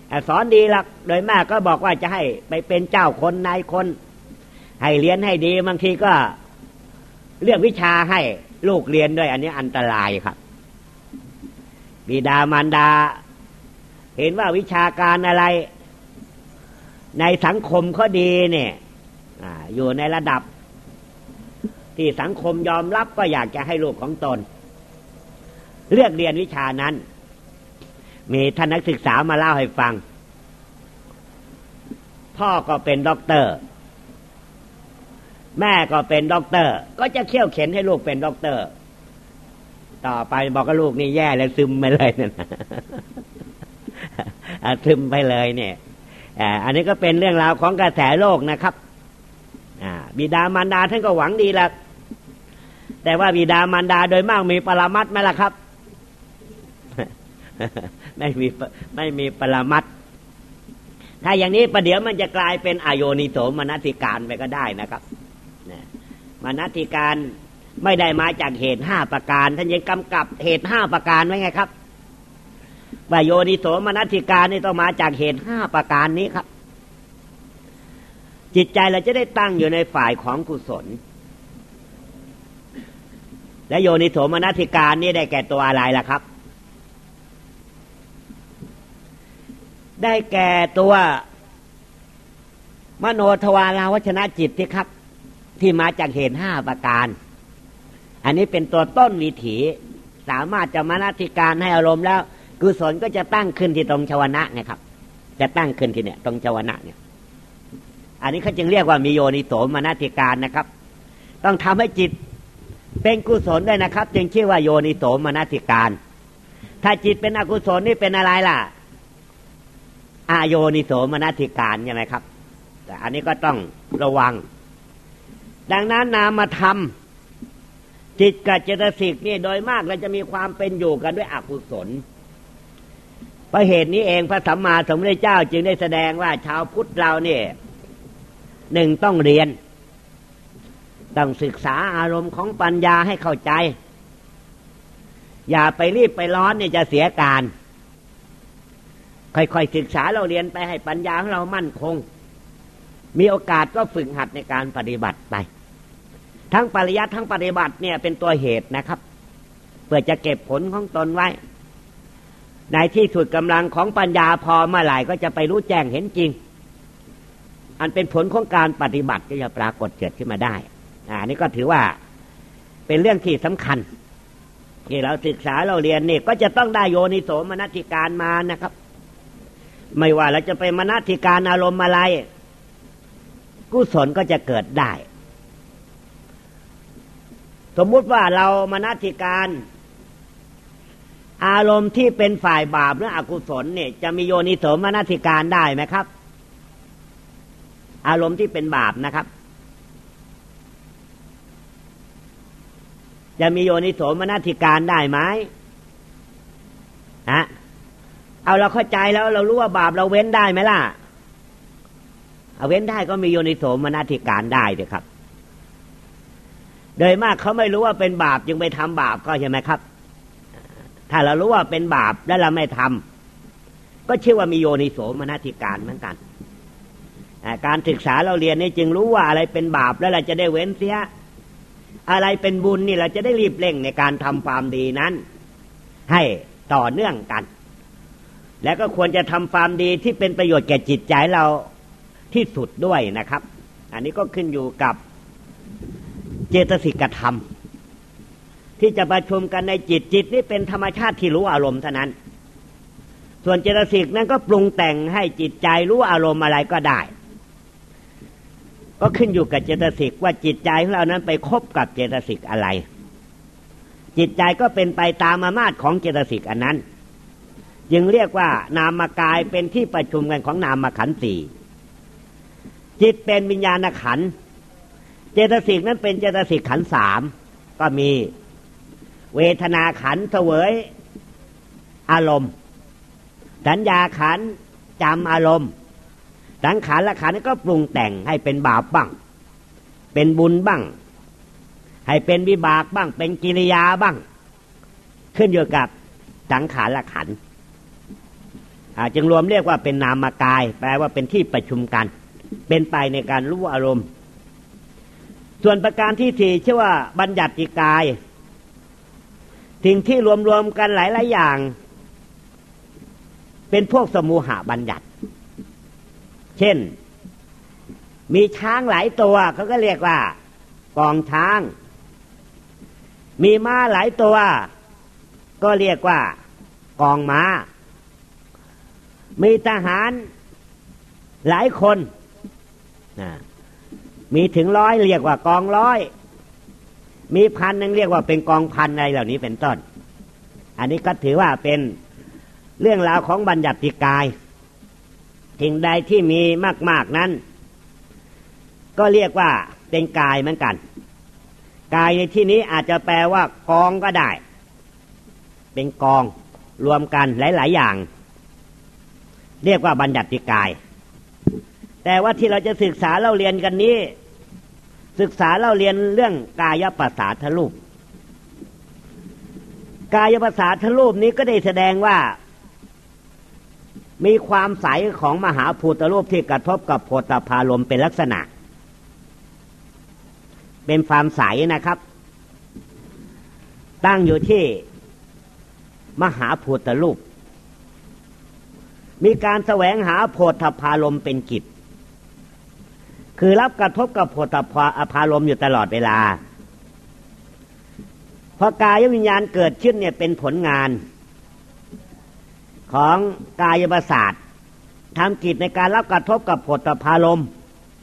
สอนดีหลักโดยมากก็บอกว่าจะให้ไปเป็นเจ้าคนนายคนให้เรียนให้ดีบางทีก็เลือกวิชาให้ลูกเรียนด้วยอันนี้อันตรายครับบิดามารดาเห็นว่าวิชาการอะไรในสังคมเขาดีเนี่ยอยู่ในระดับที่สังคมยอมรับก็อยากจะให้ลูกของตนเลือกเรียนวิชานั้นมีท่านนักศึกษามาเล่าให้ฟังพ่อก็เป็นด็อกเตอร์แม่ก็เป็นด็อกเตอร์ก็จะเขี่ยวเข็นให้ลูกเป็นด็อกเตอร์ต่อไปบอกกับลูกนี่แย่เลยซึมไปเลยเนี่ยซึมไปเลยเนี่ยอันนี้ก็เป็นเรื่องราวของกระแสโลกนะครับบิดามารดาท่านก็หวังดีแหละแต่ว่าบิดามารดาโดยมากมีปรมัตถ์ไหมล่ะครับไม่มีไม่มีปรมัตถ์ถ้าอย่างนี้ประเดี๋ยวมันจะกลายเป็นอโยนิโสมนสิการไปก็ได้นะครับมนสิการไม่ได้มาจากเหตุห้าประการท่านยังกำกับเหตุห้าประการไว้ไงครับว่าโยนิโสมนสิการนี่ต้องมาจากเหตุห้าประการนี้ครับจิตใจเราจะได้ตั้งอยู่ในฝ่ายของกุศลและโยนิโสมนสิการนี่ได้แก่ตัวอะไรล่ะครับได้แก่ตัวมโนทวาราวชนะจิตที่ครับที่มาจากเหตุห้าประการอันนี้เป็นตัวต้นวิถีสามารถจะมนสิการให้อารมณ์แล้วกุศลก็จะตั้งขึ้นที่ตรงชวนะไงครับจะตั้งขึ้นที่เนี่ยตรงชวนะเนี่ยอันนี้เขาจึงเรียกว่ามีโยนิโสมนสิการนะครับต้องทำให้จิตเป็นกุศลด้วยนะครับจึงชื่อว่าโยนิโสมนสิการถ้าจิตเป็นอกุศลนี่เป็นอะไรล่ะอโยนิโสมนสิการใช่ไหมครับแต่อันนี้ก็ต้องระวังดังนั้นนามธรรมจิตกับเจตสิกนี่โดยมากเราจะมีความเป็นอยู่กันด้วยอกุศลเพราะเหตุนี้เองพระสัมมาสัมพุทธเจ้าจึงได้แสดงว่าชาวพุทธเราเนี่ยหนึ่งต้องเรียนต้องศึกษาอารมณ์ของปัญญาให้เข้าใจอย่าไปรีบไปร้อนเนี่ยจะเสียการค่อยๆศึกษาเราเรียนไปให้ปัญญาของเรามั่นคงมีโอกาสก็ฝึกหัดในการปฏิบัติไปทั้งปริยัติทั้งปฏิบัติเนี่ยเป็นตัวเหตุนะครับเพื่อจะเก็บผลของตนไว้ในที่สุดกำลังของปัญญาพอเมื่อไหร่ก็จะไปรู้แจ้งเห็นจริงอันเป็นผลของการปฏิบัติที่จะปรากฏเกิดขึ้นมาได้อันนี้ก็ถือว่าเป็นเรื่องที่สำคัญที่เราศึกษาเราเรียนนี่ก็จะต้องได้โยนิโสมนสิการมานะครับไม่ว่าเราจะไปมนสิการอารมณ์อะไรกุศลก็จะเกิดได้สมมุติว่าเรามนสิการอารมณ์ที่เป็นฝ่ายบาปหรืออกุศลเนี่ยจะมีโยนิโสมนสิการได้ไหมครับอารมณ์ที่เป็นบาปนะครับจะมีโยนิโสมนสิการได้ไหมฮะเอาเราเข้าใจแล้วเรารู้ว่าบาปเราเว้นได้ไหมล่ะเอาเว้นได้ก็มีโยนิโสมนสิการได้เด้อครับโดยมากเขาไม่รู้ว่าเป็นบาปจึงไปทำบาปก็ใช่ไหมครับถ้าเรารู้ว่าเป็นบาปแล้วเราไม่ทำก็ชื่อว่ามีโยนิโสมนสิการเหมือนกันการศึกษาเราเรียนนี่จึงรู้ว่าอะไรเป็นบาปแล้วเราจะได้เว้นเสียอะไรเป็นบุญนี่เราจะได้รีบเร่งในการทำความดีนั้นให้ต่อเนื่องกันแล้วก็ควรจะทำความดีที่เป็นประโยชน์แก่จิตใจเราที่สุดด้วยนะครับอันนี้ก็ขึ้นอยู่กับเจตสิกธรรมที่จะประชุมกันในจิตจิตนี่เป็นธรรมชาติที่รู้อารมณ์เท่านั้นส่วนเจตสิกนั้นก็ปรุงแต่งให้จิตใจรู้อารมณ์อะไรก็ได้ก็ขึ้นอยู่กับเจตสิกว่าจิตใจของเรานั้นไปคบกับเจตสิกอะไรจิตใจก็เป็นไปตามอำนาจของเจตสิกอันนั้นจึงเรียกว่านามกายเป็นที่ประชุมกันของนามขันธ์สี่จิตเป็นวิญญาณขันธ์เจตสิกนั้นเป็นเจตสิกขันธ์สามก็มีเวทนาขันธ์เสวยอารมณ์สัญญาขันธ์จำอารมณ์สังขารละขันธ์ก็ปรุงแต่งให้เป็นบาปบ้างเป็นบุญบ้างให้เป็นวิบากบ้างเป็นกิริยาบ้างขึ้นอยู่กับสังขารละขันธ์จึงรวมเรียกว่าเป็นนามกายแปลว่าเป็นที่ประชุมกันเป็นไปในการรู้อารมณ์ส่วนประการที่สี่ชื่อว่าบัญญัติกายสิ่งที่รวมๆกันหลายๆอย่างเป็นพวกสมุหบัญญัติเช่นมีช้างหลายตัวเขาก็เรียกว่ากองช้างมีม้าหลายตัวก็เรียกว่ากองม้ามีทหารหลายคนนะมีถึงร้อยเรียกว่ากองร้อยมีพันนึงเรียกว่าเป็นกองพันอะไรเหล่านี้เป็นต้นอันนี้ก็ถือว่าเป็นเรื่องราวของบัญญัติกายสิ่งใดที่มีมากๆนั้นก็เรียกว่าเป็นกายเหมือนกันกายในที่นี้อาจจะแปลว่ากองก็ได้เป็นกองรวมกันหลายๆอย่างเรียกว่าบัญญัติกายแต่ว่าที่เราจะศึกษาเล่าเรียนกันนี้ศึกษาเล่าเรียนเรื่องกายประสาทรูปกายประสาทรูปนี้ก็ได้แสดงว่ามีความใสของมหาภูตรูปที่กระทบกับโผฏฐัพพารมณ์เป็นลักษณะเป็นความใสนะครับตั้งอยู่ที่มหาภูตรูปมีการแสวงหาโผฏฐัพพารมณ์เป็นกิจคือรับกระทบกับโผฏฐัพพารมณ์อยู่ตลอดเวลาพอกายวิญญาณเกิดขึ้นเนี่ยเป็นผลงานของกายประสาททำกิจในการรับกระทบกับโผฏฐัพพารมณ์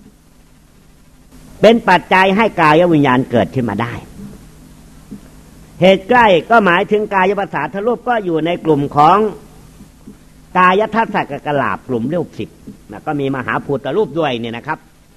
เป็นปัจจัยให้กายวิญญาณเกิดขึ้นมาได้เหตุใกล้ก็หมายถึงกายประสาทรูปก็อยู่ในกลุ่มของกายทัศสกกลาบกลุ่มรูปสิบนะก็มีมหาภูตรูปด้วยเนี่ยนะครับ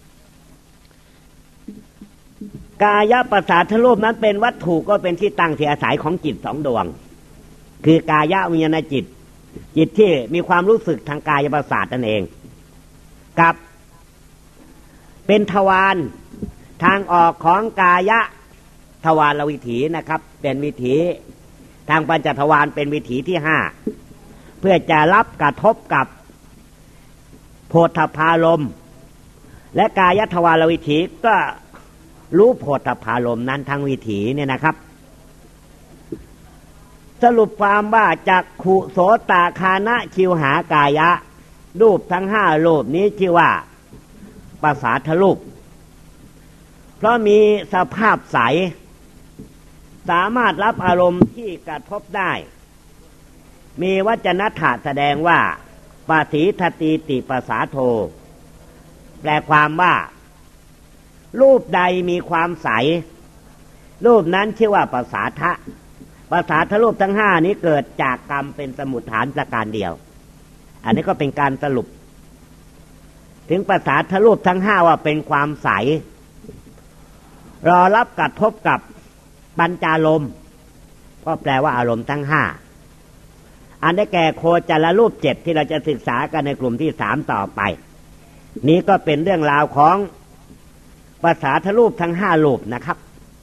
กายประสาทรูปนั้นเป็นวัตถุก็เป็นที่ตั้งที่อาศัยของจิตสองดวงคือกายวิญญาณจิตจิตที่มีความรู้สึกทางกายประสาทนั่นเองกับเป็นทวารทางออกของกายทวารวิถีนะครับเป็นวิถีทางปัญจทวารเป็นวิถีที่ห้าเพื่อจะรับกระทบกับโผฏฐัพพารมณ์และกายทวารวิถีก็รู้โผฏฐัพพารมณ์นั้นทั้งวิถีเนี่ยนะครับสรุปความว่าจักขุโสตคานะชิวหากายะรูปทั้งห้ารูปนี้ชื่อว่าประสาทรูปเพราะมีสภาพใสสามารถรับอารมณ์ที่กระทบได้มีวจนะถะแสดงว่าปาสีทติติประสาโทแปลความว่ารูปใดมีความใสรูปนั้นชื่อว่าประสาทะประสาทรูปทั้งห้านี้เกิดจากกรรมเป็นสมุฏฐานประการเดียวอันนี้ก็เป็นการสรุปถึงประสาทรูปทั้งห้าว่าเป็นความใสรอรับกระทบกับปัญจารมณ์ก็แปลว่าอารมณ์ทั้งห้าอันได้แก่โคจรรูปเจ็ดที่เราจะศึกษากันในกลุ่มที่สามต่อไปนี้ก็เป็นเรื่องราวของประสาทรูปทั้งห้ารูปนะครับ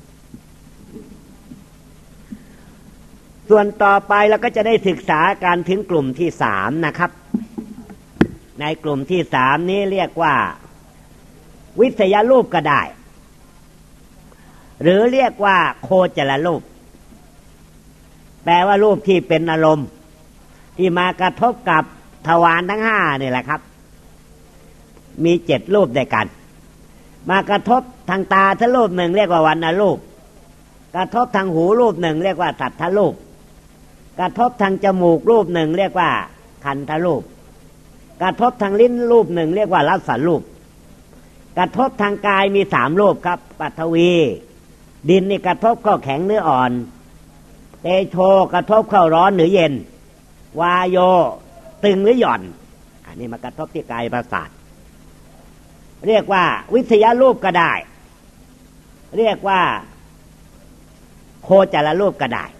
ส่วนต่อไปเราก็จะได้ศึกษาการถึงกลุ่มที่สามนะครับในกลุ่มที่สามนี้เรียกว่าวิทยารูปก็ได้หรือเรียกว่าโคจรรูปแปลว่ารูปที่เป็นอารมณ์ที่มากระทบกับทวารทั้งห้านี่แหละครับมีเจ็ดรูปด้วยกันมากระทบทางตาทรูปหนึ่งเรียกว่าวัณณรูปกระทบทางหูรูปหนึ่งเรียกว่าสัทธรูปกระทบทางจมูกรูปหนึ่งเรียกว่าคันธรูปกระทบทางลิ้นรูปหนึ่งเรียกว่ารัศรูปกระทบทางกายมีสามรูปครับปัทวีดินนี่กระทบเข้าแข็งหรืออ่อนเตโชกระทบเข้าร้อนหรือเย็นวาโยตึงหรือหย่อนอันนี้มากระทบที่กายประสาทเรียกว่าวิทยารูปก็ได้เรียกว่าโคจรรูปก็ได้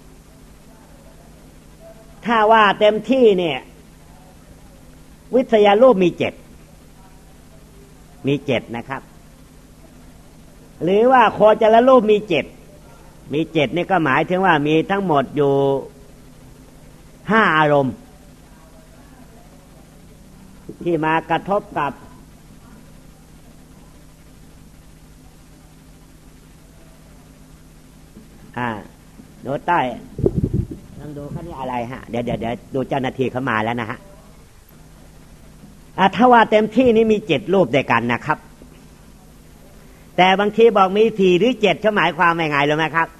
ถ้าว่าเต็มที่เนี่ยวิทยารูปมีเจ็ดมีเจ็ดนะครับหรือว่าโคจรรูปมีเจ็ดมีเจ็ดนี่ก็หมายถึงว่ามีทั้งหมดอยู่ห้าอารมณ์ที่มากระทบกับอ่าโน้ตใต้ลองดูเขานี่อะไรฮะเดี๋ยวเดี๋ยวเดี๋ยวดูเจ้าหน้าที่เขามาแล้วนะฮะอ่าถ้าว่าเต็มที่นี่มีเจ็ดรูปด้วยกันนะครับแต่บางทีบอกมีสี่หรือเจ็ดเขาหมายความว่าไงรู้ไหมครับ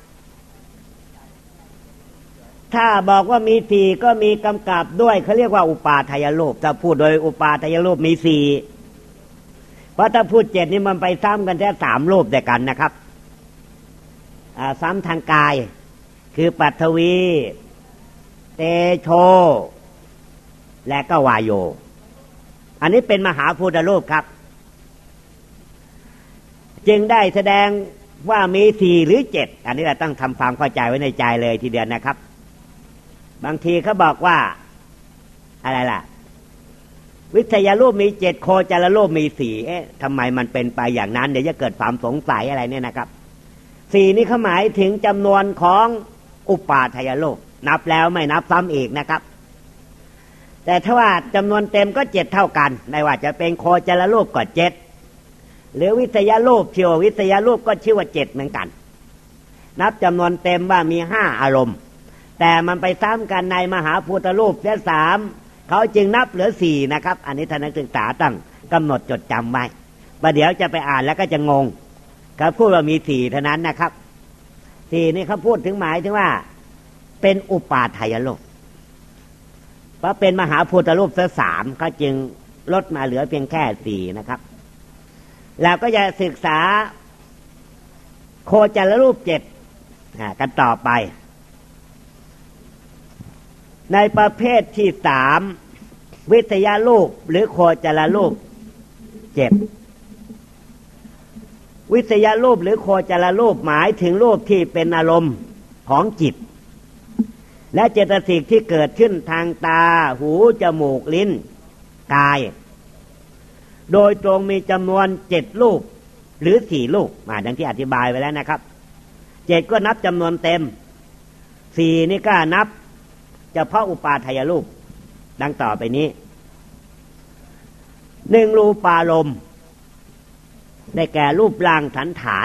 ถ้าบอกว่ามีสี่ก็มีกำกับด้วยเขาเรียกว่าอุปาทายรูปถ้าพูดโดยอุปาทายรูปมีสี่เพราะถ้าพูดเจ็ดนี่มันไปซ้ำกันแค่สามรูปด้วยกันนะครับซ้ำทางกายคือปัทวีเตโชและก็วายโยอันนี้เป็นมหาพุทธรูปครับจึงได้แสดงว่ามีสี่หรือเจ็ดอันนี้เราต้องทำความเข้าใจไว้ในใจเลยทีเดียวนะครับบางทีเขาบอกว่าอะไรล่ะวิทยารูปมีเจ็ดโคจรรูปมีสี่เอ๊ะทำไมมันเป็นไปอย่างนั้นเดี๋ยวจะเกิดความสงสัยอะไรเนี่ยนะครับสี่นี่เขาหมายถึงจำนวนของอุปาทายรูปนับแล้วไม่นับซ้ำอีกนะครับแต่ถ้าว่าจำนวนเต็มก็เจ็ดเท่ากันไม่ว่าจะเป็นโคจรรูปก็เจ็ดหรือวิทยารูปชื่อว่าวิทยารูปก็ชื่อว่าเจ็ดเหมือนกันนับจำนวนเต็มว่ามีห้าอารมณ์แต่มันไปซ้ำกันในมหาพุทธรูปแค่สามเขาจึงนับเหลือสี่นะครับอันนี้ท่านนักศึกษาต้องกำหนดจดจำไว้ประเดี๋ยวจะไปอ่านแล้วก็จะงงเขาพูดว่ามีสี่เท่านั้นนะครับสี่นี่เขาพูดถึงหมายถึงว่าเป็นอุปาทายรูปเพราะเป็นมหาพุทธรูปแค่สามเขาจึงลดมาเหลือเพียงแค่สี่นะครับแล้วก็จะศึกษาโคจรรูปเจ็ดกันต่อไปในประเภทที่สามวิทยารูปหรือโคจรรูปเจ็ดวิทยารูปหรือโคจรรูปหมายถึงรูปที่เป็นอารมณ์ของจิตและเจตสิกที่เกิดขึ้นทางตาหูจมูกลิ้นกายโดยตรงมีจำนวนเจ็ดรูปหรือสี่รูปมาดังที่อธิบายไว้แล้วนะครับเจ็ดก็นับจำนวนเต็มสี่นี่ก็นับเฉพาะอุปาทายรูปดังต่อไปนี้หนึ่งรูปารมณ์ได้แก่รูปร่างสันฐาน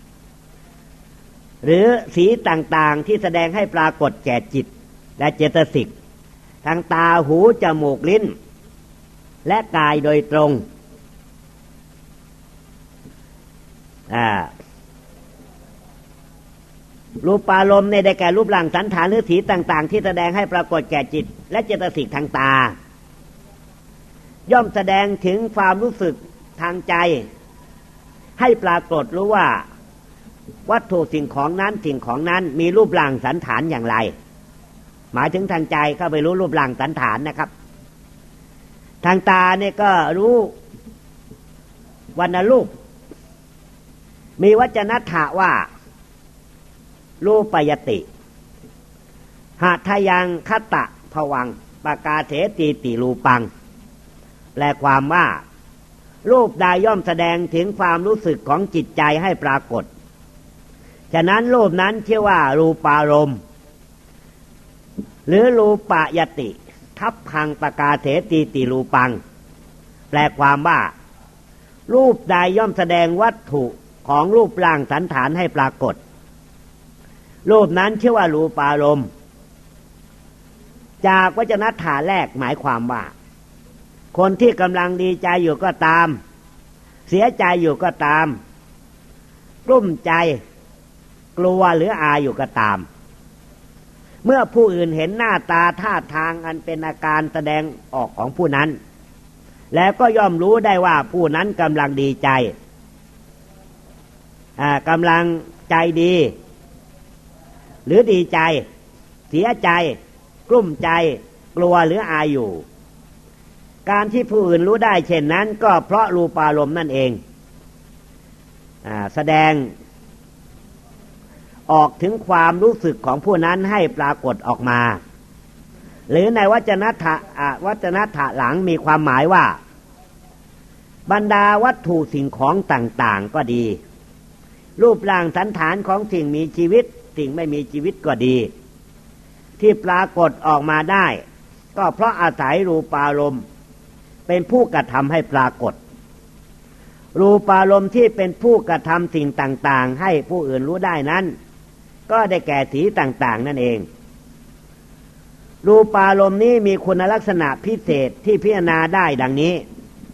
หรือสีต่างๆที่แสดงให้ปรากฏแก่จิตและเจตสิกทางตาหูจมูกลิ้นและกายโดยตรงอ่ารูปารมณ์เนี่ยได้แก่รูปร่างสันฐานหรือสีต่างๆที่แสดงให้ปรากฏแก่จิตและเจตสิกทางตาย่อมแสดงถึงความรู้สึกทางใจให้ปรากฏรู้ว่าวัตถุสิ่งของนั้นสิ่งของนั้นมีรูปร่างสันฐานอย่างไรหมายถึงทางใจเข้าไปรู้รูปร่างสันฐานนะครับทางตาเนี่ยก็รู้วรรณรูปมีวจนะถะว่ารูปยติหาทยังคตะภวังปกาเถติติรูปังแปลความว่ารูปใดย่อมแสดงถึงความรู้สึกของจิตใจให้ปรากฏฉะนั้นรูปนั้นชื่อว่ารูปารมณ์หรือรูปยติทัพพังปกาเถติติรูปังแปลความว่ารูปใดย่อมแสดงวัตถุของรูปร่างสันฐานให้ปรากฏรูปนั้นชื่อว่ารูปารมณ์จากวจนะถาแรกหมายความว่าคนที่กำลังดีใจอยู่ก็ตามเสียใจอยู่ก็ตามกลุ้มใจกลัวหรืออายอยู่ก็ตามเมื่อผู้อื่นเห็นหน้าตาท่าทางอันเป็นอาการแสดงออกของผู้นั้นแล้วก็ย่อมรู้ได้ว่าผู้นั้นกำลังดีใจอ่ากำลังใจดีหรือดีใจเสียใจกลุ้มใจกลัวหรืออายอยู่การที่ผู้อื่นรู้ได้เช่นนั้นก็เพราะรูปารมณ์นั่นเองอ่าแสดงออกถึงความรู้สึกของผู้นั้นให้ปรากฏออกมาหรือในวจนะถะวจนะถะหลังมีความหมายว่าบรรดาวัตถุสิ่งของต่างๆก็ดีรูปร่างสันฐานของสิ่งมีชีวิตสิ่งไม่มีชีวิตก็ดีที่ปรากฏออกมาได้ก็เพราะอาศัยรูปารมณ์เป็นผู้กระทำให้ปรากฏรูปารมณ์ที่เป็นผู้กระทำสิ่งต่างๆให้ผู้อื่นรู้ได้นั้นก็ได้แก่สีต่างๆนั่นเองรูปารมณ์นี้มีคุณลักษณะพิเศษที่พิจารณาได้ดังนี้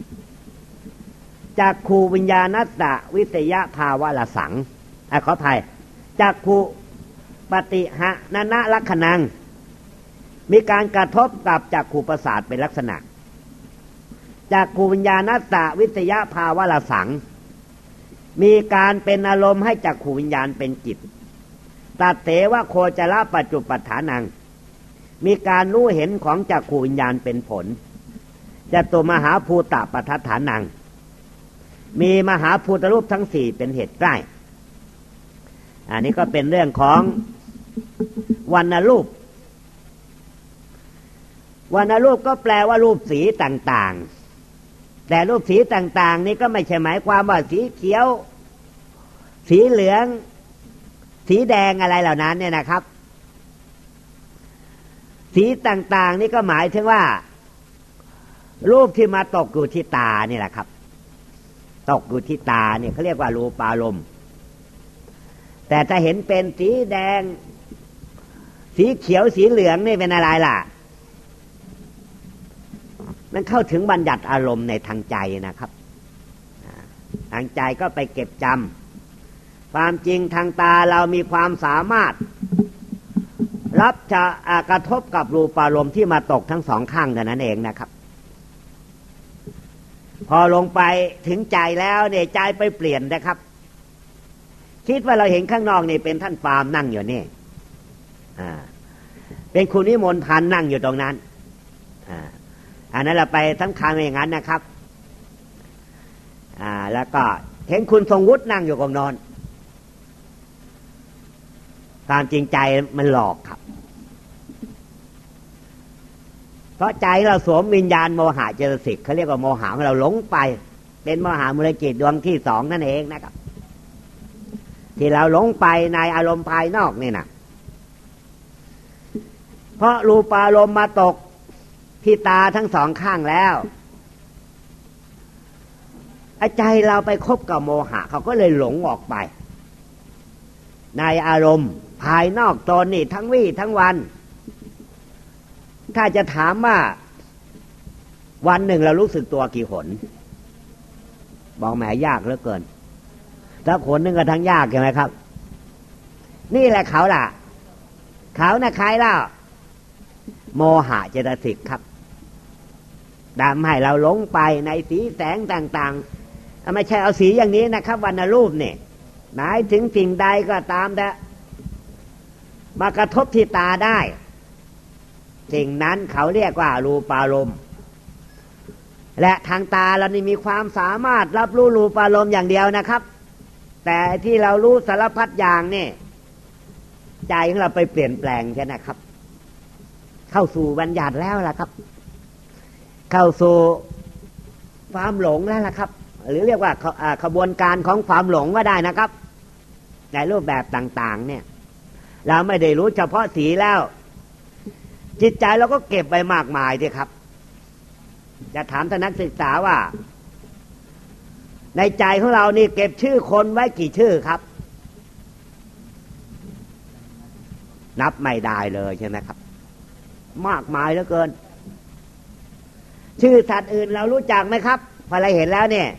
จักขูวิญญาณัสสะวิทยภาวะละสังอ่ะขออภัยจักขูปฏิหะนะนะลักขณังมีการกระทบกับจักขูประสาทเป็นลักษณะจักขูวิญญาณัสสะวิทยภาวะละสังมีการเป็นอารมณ์ให้จักขูวิญญาณเป็นจิตตัดเถวะโคจรปัจจุปัฏฐานังมีการรู้เห็นของจักขูวิญญาณเป็นผลจตุมหาภูตปัฏฐานังมีมหาภูตรูปทั้งสี่เป็นเหตุใกล้อันนี้ก็เป็นเรื่องของวรรณรูปวรรณรูปก็แปลว่ารูปสีต่างๆแต่รูปสีต่างๆนี่ก็ไม่ใช่หมายความว่าสีเขียวสีเหลืองสีแดงอะไรเหล่านั้นเนี่ยนะครับสีต่างๆนี่ก็หมายถึงว่ารูปที่มาตกอยู่ที่ตานี่แหละครับตกอยู่ที่ตาเนี่ยเขาเรียกว่ารูปารมณ์แต่ถ้าเห็นเป็นสีแดงสีเขียวสีเหลืองนี่เป็นอะไรล่ะมันเข้าถึงบัญญัติอารมณ์ในทางใจนะครับทางใจก็ไปเก็บจำความจริงทางตาเรามีความสามารถรับจะกระทบกับรูปารมณ์ที่มาตกทั้งสองข้างเท่านั้นเองนะครับพอลงไปถึงใจแล้วเนี่ยใจไปเปลี่ยนนะครับคิดว่าเราเห็นข้างนอกนี่เป็นท่านปามนั่งอยู่นี่อ่าเป็นคุณนิมนต์พันนั่งอยู่ตรงนั้นอ่าอันนั้นเราไปสำคัญอย่างนั้นนะครับอ่าแล้วก็เห็นคุณทรงวุฒินั่งอยู่กับนอนความจริงใจมันหลอกครับเพราะใจเราสวมวิญญาณโมหะเจตสิกเขาเรียกว่าโมหะเราหลงไปเป็นโมหะมูลจิตดวงที่สองนั่นเองนะครับที่เราหลงไปในอารมณ์ภายนอกนี่นะเพราะรูปารมณ์มาตกที่ตาทั้งสองข้างแล้วใจเราไปคบกับโมหะเขาก็เลยหลงออกไปในอารมณ์ภายนอกตนนี่ทั้งวี่ทั้งวันถ้าจะถามว่าวันหนึ่งเรารู้สึกตัวกี่หนบอกแหมยากเหลือเกินถ้าขนนึงก็ทั้งยากใช่ไหมครับนี่แหละเขาล่ะเขาน่ะใครเล่าโมหะเจตสิกครับทำให้เราหลงไปในสีแสงต่างๆไม่ใช่เอาสีอย่างนี้นะครับวรรณรูปเนี่ยหมายถึงสิ่งใดก็ตามแต่มากระทบที่ตาได้สิ่งนั้นเขาเรียกว่ารูปารมณ์และทางตาเรานี่มีความสามารถรับรู้รูปารมณ์อย่างเดียวนะครับแต่ที่เรารู้สารพัดอย่างนี่ใจของเราไปเปลี่ยนแปลงใช่ไหมครับเข้าสู่บัญญัติแล้วล่ะครับเข้าสู่ความหลงแล้วล่ะครับหรือเรียกว่าขบวนการของความหลงก็ได้นะครับในรูปแบบต่างๆเนี่ยเราไม่ได้รู้เฉพาะสีแล้วจิตใจเราก็เก็บไปมากมายทีครับจะถามท่านนักศึกษาว่าในใจของเรานี่เก็บชื่อคนไว้กี่ชื่อครับนับไม่ได้เลยใช่ไหมครับมากมายเหลือเกินชื่อสัตว์อื่นเรารู้จักไหมครับพอเราเห็นแล้วเนี่ย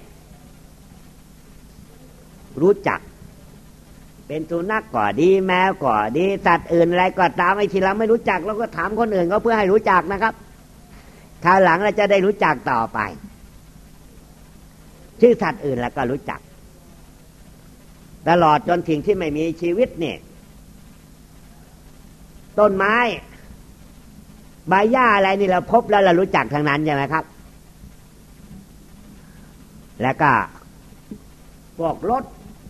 รู้จักเป็นสุนัขก็ดีแมวก็ดีสัตว์อื่นอะไรก็ตามไอ้ที่เราไม่รู้จักเราก็ถามคนอื่นก็เพื่อให้รู้จักนะครับคราวหลังเราจะได้รู้จักต่อไปชื่อสัตว์อื่นแล้วก็รู้จักตลอดจนถึงที่ไม่มีชีวิตเนี่ยต้นไม้ใบหญ้าอะไรนี่เราพบแล้วเรารู้จักทางนั้นใช่ไหมครับแล้วก็พวกรถ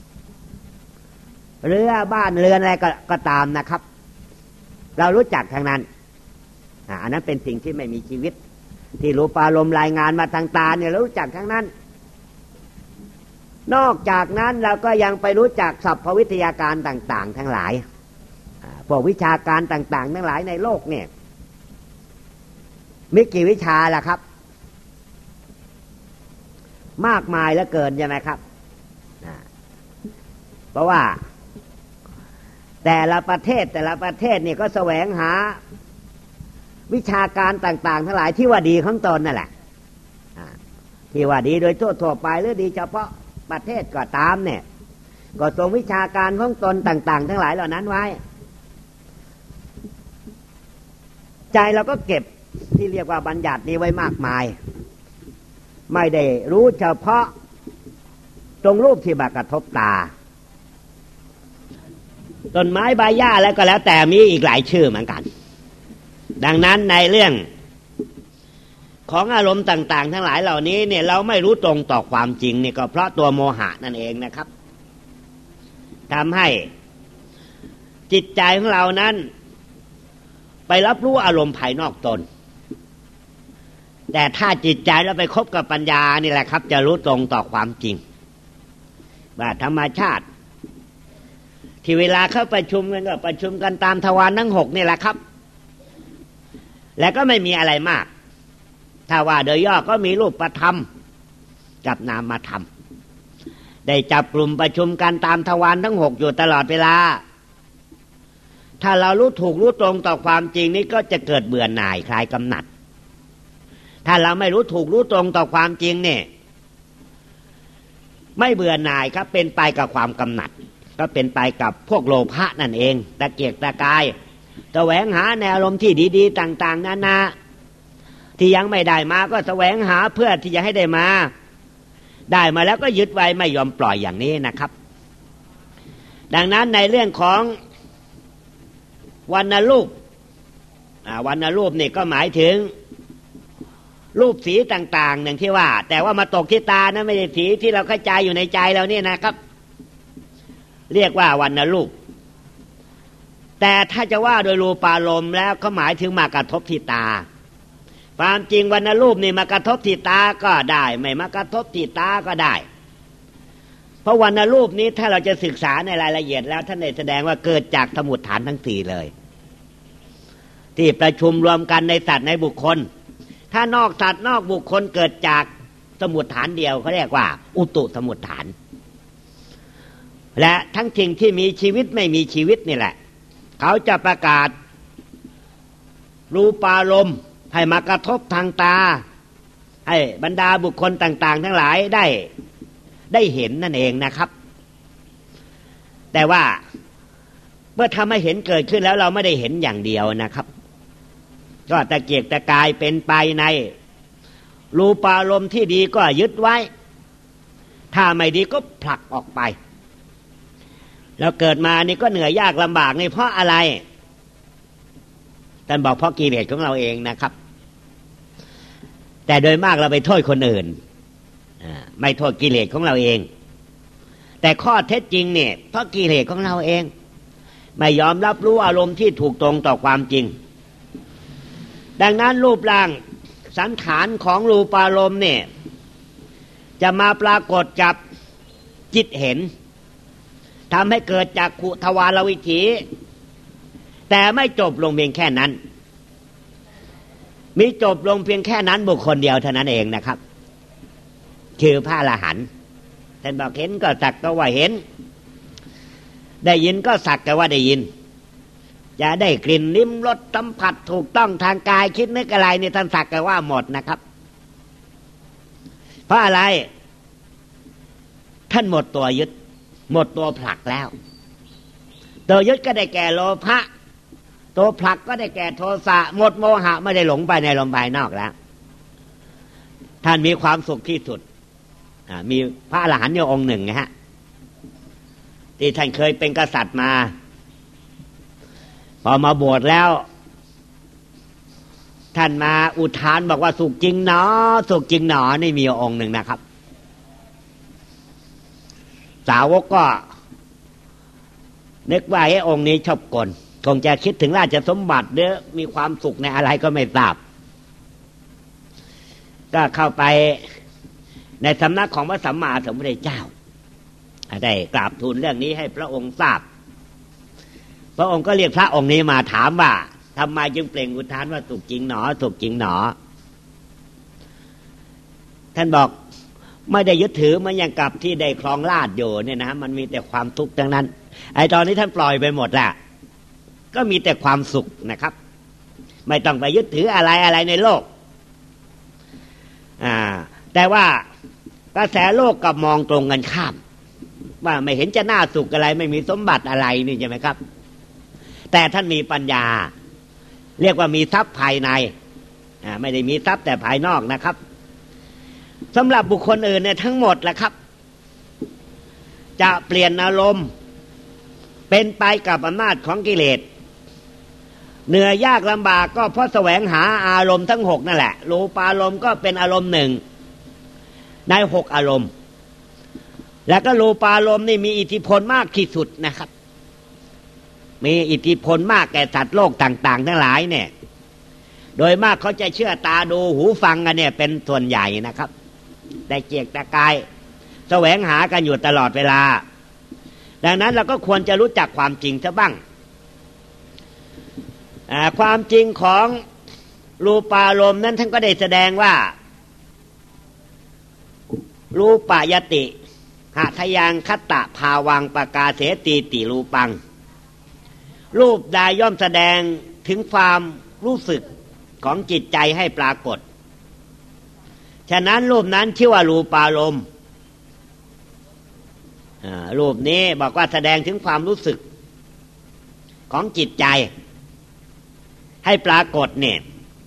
เรือบ้านเรือนอะไร ก็ก็ตามนะครับเรารู้จักทางนั้นอันนั้นเป็นสิ่งที่ไม่มีชีวิตที่รูปารมณ์รายงานมาทางตาเนี่ยเรารู้จักทั้งนั้นนอกจากนั้นเราก็ยังไปรู้จักศัพท์วิทยาการต่างๆทั้งหลายพวกวิชาการต่างๆทั้งหลายในโลกเนี่ยมีกี่วิชาล่ะครับมากมายเหลือเกินใช่ไหมครับเพราะว่าแต่ละประเทศแต่ละประเทศนี่ก็แสวงหาวิชาการต่างๆทั้งหลายที่ว่าดีของตนนั่นแหละที่ว่าดีโดยทั่วๆไปหรือดีเฉพาะประเทศก็ตามเนี่ยก็ทรงวิชาการของตนต่างๆทั้งหลายเหล่านั้นไว้ใจเราก็เก็บที่เรียกว่าบัญญัตินี้ไว้มากมายไม่ได้รู้เฉพาะตรงรูปที่มากระทบตาต้นไม้ใบหญ้าแล้วก็แล้วแต่มีอีกหลายชื่อเหมือนกันดังนั้นในเรื่องของอารมณ์ต่างๆทั้งหลายเหล่านี้เนี่ยเราไม่รู้ตรงต่อความจริงนี่ก็เพราะตัวโมหะนั่นเองนะครับทำให้จิตใจของเรานั้นไปรับรู้อารมณ์ภายนอกตนแต่ถ้าจิตใจเราไปคบกับปัญญานี่แหละครับจะรู้ตรงต่อความจริงว่าธรรมชาติที่เวลาเข้าประชุมกันก็ประชุมกันตามทวารทั้งหกนี่แหละครับและก็ไม่มีอะไรมากถ้าว่าโดยย่อก็มีรูปธรรมกับนามธรรมได้จับกลุ่มประชุมกันตามทวารทั้งหกอยู่ตลอดเวลาถ้าเรารู้ถูกรู้ตรงต่อความจริงนี้ก็จะเกิดเบื่อหน่ายคลายกำหนัดถ้าเราไม่รู้ถูกรู้ตรงต่อความจริงเนี่ยไม่เบื่อหน่ายครับเป็นไปกับความกำหนัดก็เป็นไปกับพวกโลภะนั่นเองตะเกียกตะกายแสวงหาในอารมณ์ที่ดีๆต่างๆนานาที่ยังไม่ได้มาก็แสวงหาเพื่อที่จะให้ได้มาได้มาแล้วก็ยึดไว้ไม่ยอมปล่อยอย่างนี้นะครับดังนั้นในเรื่องของวรรณรูปวรรณรูปนี่ก็หมายถึงรูปสีต่างๆอย่างที่ว่าแต่ว่ามาตกที่ตานะไม่ใช่สีที่เราเข้าใจอยู่ในใจเราเนี่ยนะครับเรียกว่าวรรณรูปแต่ถ้าจะว่าโดยรูปารมณ์แล้วก็หมายถึงมากระทบที่ตาความจริงวรรณรูปนี่มากระทบที่ตาก็ได้ไม่มากระทบที่ตาก็ได้เพราะวรรณรูปนี้ถ้าเราจะศึกษาในรายละเอียดแล้วท่านได้แสดงว่าเกิดจากสมุฏฐานทั้งสี่เลยที่ประชุมรวมกันในสัตว์ในบุคคลถ้านอกสัตว์นอกบุคคลเกิดจากสมุฏฐานเดียวเขาเรียกว่าอุตุสมุฏฐานและทั้งสิ่งที่มีชีวิตไม่มีชีวิตนี่แหละเขาจะประกาศรูปารมณ์ให้มากระทบทางตาให้บรรดาบุคคลต่างๆทั้งหลายได้ได้เห็นนั่นเองนะครับแต่ว่าเมื่อทำให้เห็นเกิดขึ้นแล้วเราไม่ได้เห็นอย่างเดียวนะครับก็ตะเกียกตะกายเป็นไปในรูปารมณ์ที่ดีก็ยึดไว้ถ้าไม่ดีก็ผลักออกไปแล้วเกิดมานี่ก็เหนื่อยยากลำบากนี่เพราะอะไรท่านบอกเพราะกิเลสของเราเองนะครับแต่โดยมากเราไปโทษคนอื่นไม่โทษกิเลสของเราเองแต่ข้อเท็จจริงเนี่ยเพราะกิเลสของเราเองไม่ยอมรับรู้อารมณ์ที่ถูกตรงต่อความจริงดังนั้นรูปร่างสันฐานของรูปารมณ์เนี่ยจะมาปรากฏกับจิตเห็นทำให้เกิดจากขุทวารวิถีแต่ไม่จบลงเพียงแค่นั้นมีจบลงเพียงแค่นั้นบุคคลเดียวเท่านั้นเองนะครับคือพระอรหันต์ท่านบอกเห็นก็สักแต่ว่าเห็นได้ยินก็สักแต่ว่าได้ยินจะได้กลิ่นลิ้มรสสัมผัสถูกต้องทางกายคิดนึกอะไรนี่ท่านสักแต่ว่าหมดนะครับเพราะอะไรท่านหมดตัวยึดหมดตัวผลักแล้วตัวยึดก็ได้แก่โลภะตัวผลักก็ได้แก่โทสะหมดโมหะไม่ได้หลงไปในลมภายนอกแล้วท่านมีความสุขที่สุดมีพระอรหันต์อยู่องค์หนึ่งนะฮะที่ท่านเคยเป็นกษัตริย์มาพอมาบวชแล้วท่านมาอุทานบอกว่าสุขจริงหนอสุขจริงหนอนี่มีองค์หนึ่งนะครับสาวกก็นึกว่าไอ้องค์นี้ชอบกลคงจะคิดถึงราชสมบัติหรือมีความสุขในอะไรก็ไม่ทราบก็เข้าไปในสำนักของพระสัมมาสัมพุทธเจ้าได้กราบทูลเรื่องนี้ให้พระองค์ทราบพระองค์ก็เรียกพระองค์นี้มาถามว่าทำไมจึงเปล่งอุทานว่าสุขจริงหนอสุขจริงหนอท่านบอกไม่ได้ยึดถือมันอย่างกับที่ได้ครองราชอยู่เนี่ยนะมันมีแต่ความทุกข์ทั้งนั้นไอ้ตอนนี้ท่านปล่อยไปหมดละก็มีแต่ความสุขนะครับไม่ต้องไปยึดถืออะไรอะไรในโลกอ่าแต่ว่ากระแสโลกกับมองตรงกันข้ามว่าไม่เห็นจะน่าสุขอะไรไม่มีสมบัติอะไรนี่ใช่ไหมครับแต่ท่านมีปัญญาเรียกว่ามีทรัพย์ภายในอ่าไม่ได้มีทรัพย์แต่ภายนอกนะครับสำหรับบุคคลอื่นเนี่ยทั้งหมดแหละครับจะเปลี่ยนอารมณ์เป็นไปกับอำนาจของกิเลสเหนื่อยยากลำบากก็เพราะแสวงหาอารมณ์ทั้งหกนั่นแหละรูปารมณ์ก็เป็นอารมณ์หนึ่งในหกอารมณ์แล้วก็รูปารมณ์นี่มีอิทธิพลมากที่สุดนะครับมีอิทธิพลมากแก่สัตว์โลกต่างๆทั้งหลายเนี่ยโดยมากเขาจะเชื่อตาดูหูฟังกันเนี่ยเป็นส่วนใหญ่นะครับแต่เจียกตะกายแสวงหากันอยู่ตลอดเวลาดังนั้นเราก็ควรจะรู้จักความจริงซะบ้างความจริงของรูปารมณ์นั้นท่านก็ได้แสดงว่ารูปายติหะทยังคัตตะภาวังปกาเสติติรูปังรูปใดย่อมแสดงถึงความรู้สึกของจิตใจให้ปรากฏฉะนั้นรูปนั้นชื่อว่ารูปารมณ์รูปนี้บอกว่าแสดงถึงความรู้สึกของจิตใจให้ปรากฏเนี่ย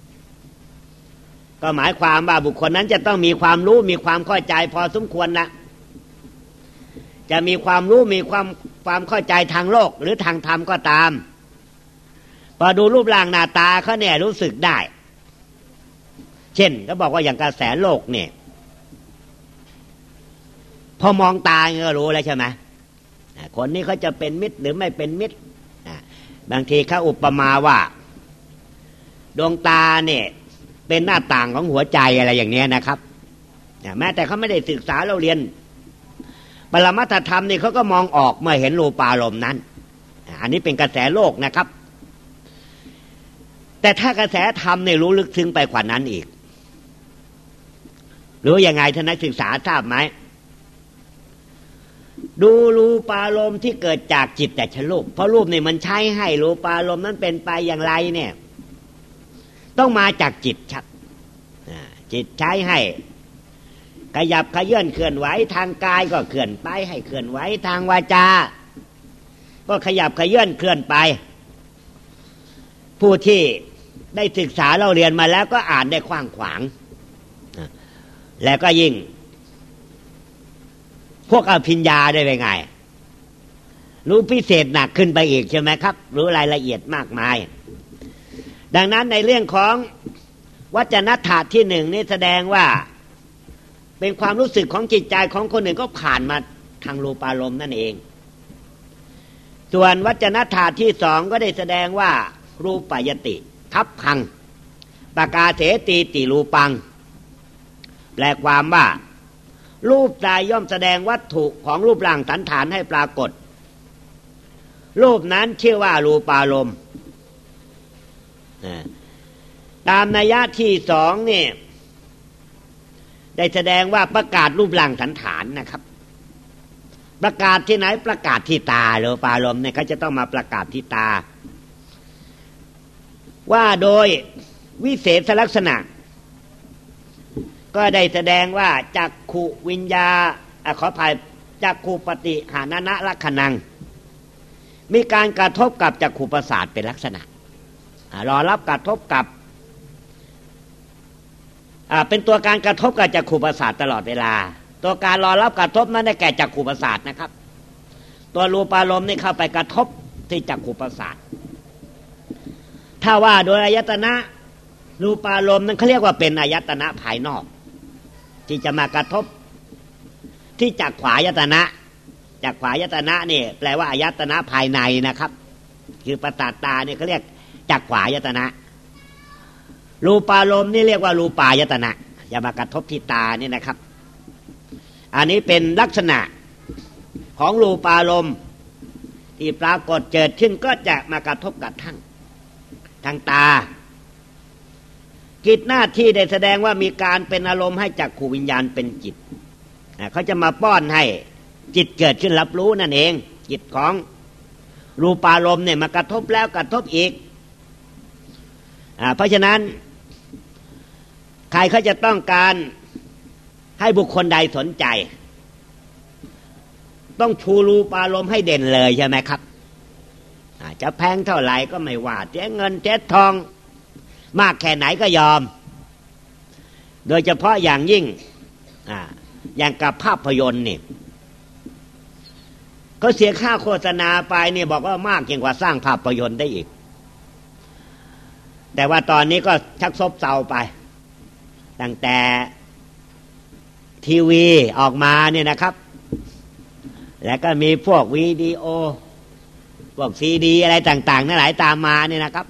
ก็หมายความว่าบุคคลนั้นจะต้องมีความรู้มีความเข้าใจพอสมควรนะจะมีความรู้มีความความเข้าใจทางโลกหรือทางธรรมก็ตามพอดูรูปร่างหน้าตาเขาเนี่ยรู้สึกได้เช่นก็บอกว่าอย่างกระแสโลกเนี่ยพอมองตาก็รู้แล้วใช่ไหมคนนี้เขาจะเป็นมิตรหรือไม่เป็นมิตรบางทีเขาอุปมาว่าดวงตาเนี่ยเป็นหน้าต่างของหัวใจอะไรอย่างนี้นะครับแม้แต่เขาไม่ได้ศึกษาเราเรียนปรมัตถธรรมนี่เขาก็มองออกเมื่อเห็นรูปารมณ์นั้นอันนี้เป็นกระแสโลกนะครับแต่ถ้ากระแสธรรมเนี่ยรู้ลึกซึ้งไปกว่านั้นอีกรู้ยังไงท่านนักศึกษาทราบไหมดูรูปารมณ์ที่เกิดจากจิตแต่ชรูปเพราะรูปนี่มันใช้ให้รูปารมณ์นั้นเป็นไปอย่างไรเนี่ยต้องมาจากจิตครับจิตใช้ให้ขยับขยื่นเคลื่อนไหวทางกายก็เคลื่อนไปให้เคลื่อนไหวทางวาจาก็ขยับขยื่นเคลื่อนไปผู้ที่ได้ศึกษาเราเรียนมาแล้วก็อ่านได้กว้างขวางแล้วก็ยิ่งพวกอภิญญาได้ไปไงรู้พิเศษหนักขึ้นไปอีกใช่ไหมครับรู้รายละเอียดมากมายดังนั้นในเรื่องของวัจนธาตุที่หนึ่งนี่แสดงว่าเป็นความรู้สึกของจิตใจของคนหนึ่งก็ผ่านมาทางรูปารมณ์นั่นเองส่วนวัจนธาตุที่สองก็ได้แสดงว่ารูปายติทัพพังปกาเสติติรูปังแปลความว่ารูปใดย่อมแสดงวัตถุของรูปร่างสันฐานให้ปรากฏรูปนั้นชื่อว่ารูปารมณ์ตามนัยยะที่สองนี่ได้แสดงว่าประกาศรูปร่างสันฐานนะครับประกาศที่ไหนประกาศที่ตารูปารมณ์เนี่ยเขาจะต้องมาประกาศที่ตาว่าโดยวิเศษลักษณะก็ได้แสดงว่าจักขุวิญญาขออภัยจักขุปฏิหานะนะลักขณังมีการกระทบกับจักขุประสาทเป็นลักษณะรอรับกระทบกับเป็นตัวการกระทบกับจักขุประสาทตลอดเวลาตัวการรอรับกระทบนั้นได้แก่จักขุประสาทนะครับตัวรูปารมณ์นี่เข้าไปกระทบที่จักขุประสาทถ้าว่าโดยอายตนะรูปารมณ์นั้นเขาเรียกว่าเป็นอายตนะภายนอกที่จะมากระทบที่จักขวายตนะจักขวายตนะนี่แปลว่าอายตนะภายในนะครับคือประสาทตาเนี่ยเขาเรียกจักขวายตนะรูปารมณ์นี่เรียกว่ารูปายตนะจะมากระทบที่ตานี่นะครับอันนี้เป็นลักษณะของรูปารมณ์ที่ปรากฏเกิดขึ้นก็จะมากระทบกับทั้งทางตากิจหน้าที่ได้แสดงว่ามีการเป็นอารมณ์ให้จักขุวิญญาณเป็นจิตเขาจะมาป้อนให้จิตเกิดขึ้นรับรู้นั่นเองจิตของรูปารมณ์เนี่ยมากระทบแล้วกระทบอีกอ่าเพราะฉะนั้นใครเขาจะต้องการให้บุคคลใดสนใจต้องชูรูปารมณ์ให้เด่นเลยใช่ไหมครับจะแพงเท่าไหร่ก็ไม่ว่าเจ๊เงินเจ๊ทองมากแค่ไหนก็ยอมโดยเฉพาะอย่างยิ่งอ่าอย่างกับภาพยนตร์นี่ก็เสียค่าโฆษณาไปเนี่ยบอกว่ามากยิ่งกว่าสร้างภาพยนตร์ได้อีกแต่ว่าตอนนี้ก็ชักซบเซาไปตั้งแต่ทีวีออกมาเนี่ยนะครับแล้วก็มีพวกวิดีโอพวกซีดีอะไรต่างๆนั่นหลายตามมาเนี่ยนะครับ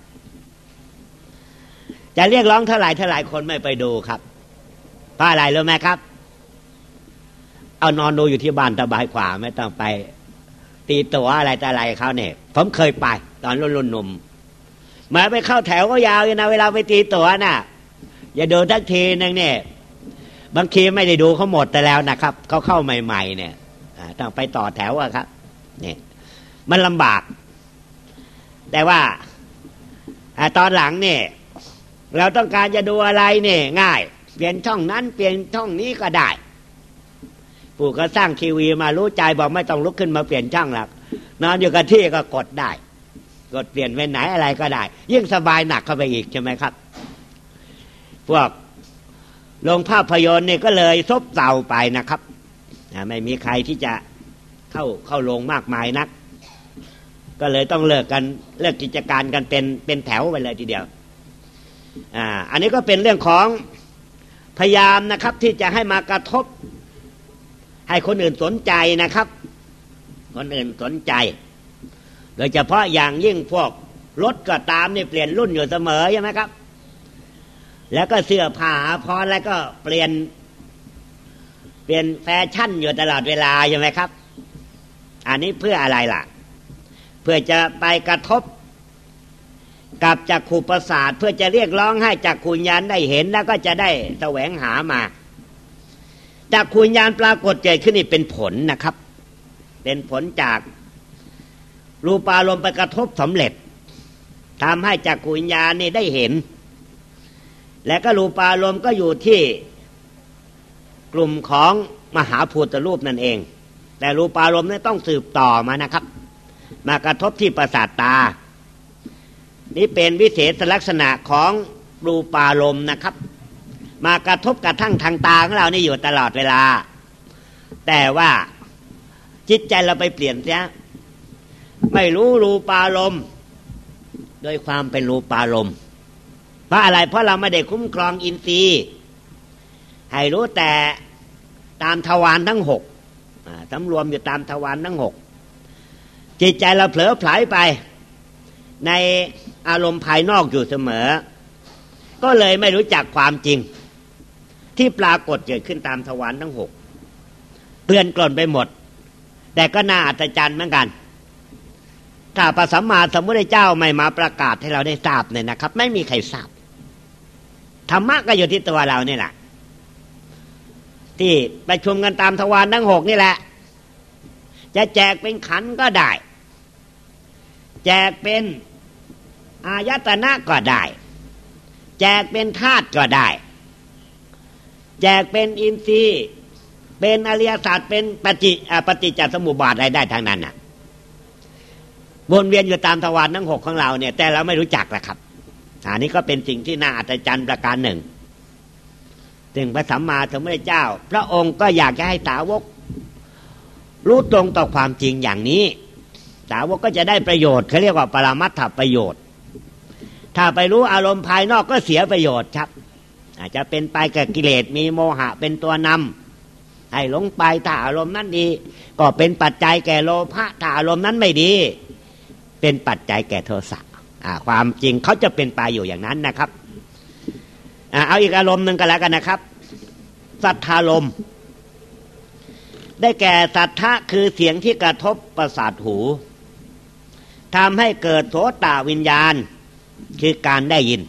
จะเรียกร้องเท่าไหร่เท่าไหร่คนไม่ไปดูครับเพราะอะไรรู้ไหมครับเอานอนดูอยู่ที่บ้านสบายกว่าไม่ต้องไปตีตั๋วอะไรแต่อะไรเขาเนี่ยผมเคยไปตอนรุ่นรุ่นหนุ่มมาไปเข้าแถวก็ยาวอยู่นะเวลาไปตีตั๋วน่ะอย่าดูทักทีนึงเนี่ยบางทีไม่ได้ดูเขาหมดแต่แล้วนะครับเขาเข้าใหม่ๆเนี่ยต้องไปต่อแถวอะครับเนี่ยมันลำบากแต่ว่าตอนหลังเนี่ยเราต้องการจะดูอะไรเนี่ยง่ายเปลี่ยนช่องนั้นเปลี่ยนช่องนี้ก็ได้ผู้ก็สร้างทีวีมารู้ใจบอกไม่ต้องลุกขึ้นมาเปลี่ยนช่องหรอกนอนอยู่กับที่ก็กดได้กดเปลี่ยนไปไหนอะไรก็ได้ยิ่งสบายหนักเข้าไปอีกใช่ไหมครับพวกโรงภาพยนตร์นี่ก็เลยซบเซาไปนะครับไม่มีใครที่จะเข้าเข้าโรงมากมายนักก็เลยต้องเลิกกันเลิกกิจการกันเป็นเป็นแถวไปเลยทีเดียวอ่าอันนี้ก็เป็นเรื่องของพยายามนะครับที่จะให้มากระทบให้คนอื่นสนใจนะครับคนอื่นสนใจโดยเฉพาะอย่างยิ่งพวกรถก็ตามนี่เปลี่ยนรุ่นอยู่เสมอใช่ไหมครับแล้วก็เสื้อผ้าพอแล้วก็เปลี่ยนเปลี่ยนแฟชั่นอยู่ตลอดเวลาใช่ไหมครับอันนี้เพื่ออะไรล่ะเพื่อจะไปกระทบกับจักขุประสาทเพื่อจะเรียกร้องให้จักขุญญาณได้เห็นแล้วก็จะได้แสวงหามาจักขุญญาณปรากฏเกิดขึ้นนี่เป็นผลนะครับเป็นผลจากรูปารมณ์ไปกระทบสำเร็จทำให้จักขุญญาณนี่ได้เห็นและก็รูปารมณ์ก็อยู่ที่กลุ่มของมหาภูตรูปนั่นเองแต่รูปารมณ์นี่ต้องสืบต่อมานะครับมากระทบที่ประสาทตานี่เป็นวิเศษลักษณะของรูปารมณ์นะครับมากระทบกระทั่งทางตาของเรานี่อยู่ตลอดเวลาแต่ว่าจิตใจเราไปเปลี่ยนเสียไม่รู้รูปารมณ์โดยความเป็นรูปารมณ์เพราะอะไรเพราะเราไม่ได้คุ้มครองอินทรีย์ให้รู้แต่ตามทวารทั้งหกสำรวมอยู่ตามทวารทั้งหกจิตใจเราเผลอไผลไปในอารมณ์ภายนอกอยู่เสมอก็เลยไม่รู้จักความจริงที่ปรากฏเกิดขึ้นตามทวารทั้งหกเปลี่ยนกล่นไปหมดแต่ก็น่าอัศจรรย์เหมือนกันถ้าพระสัมมาสัมพุทธเจ้าไม่มาประกาศให้เราได้ทราบเนี่ยนะครับไม่มีใครทราบธรรมะก็อยู่ที่ตัวเรานี่แหละที่ประชุมกันตามทวารทั้งหกนี่แหละจะแจกเป็นขันธ์ก็ได้แจกเป็นอายตนะก็ได้แจกเป็นธาตุก็ได้แจกเป็นอินทรีย์เป็นอริยสัจเป็นปฏิปฏิจจสมุปบาทอะไรได้ทางนั้นน่ะวนเวียนอยู่ตามทวารทั้งหกของเราเนี่ยแต่เราไม่รู้จักแหละครับอันนี้ก็เป็นสิ่งที่น่าอัศจรรย์ประการหนึ่งถึงพระสัมมาสัมพุทธเจ้าพระองค์ก็อยากจะให้สาวกรู้ตรงต่อความจริงอย่างนี้สาวกก็จะได้ประโยชน์เขาเรียกว่าปรมัตถประโยชน์ถ้าไปรู้อารมณ์ภายนอกก็เสียประโยชน์ครับอาจจะเป็นไปกับกิเลสมีโมหะเป็นตัวนำให้หลงไปถ้าอารมณ์นั้นดีก็เป็นปัจจัยแก่โลภะถ้าอารมณ์นั้นไม่ดีเป็นปัจจัยแก่โทสะความจริงเขาจะเป็นไปอยู่อย่างนั้นนะครับเอาอีกอารมณ์หนึ่งกันแล้วกันนะครับสัทธารมณ์ได้แก่สัทธะคือเสียงที่กระทบประสาทหูทำให้เกิดโสตวิญญาณคือการได้ยิน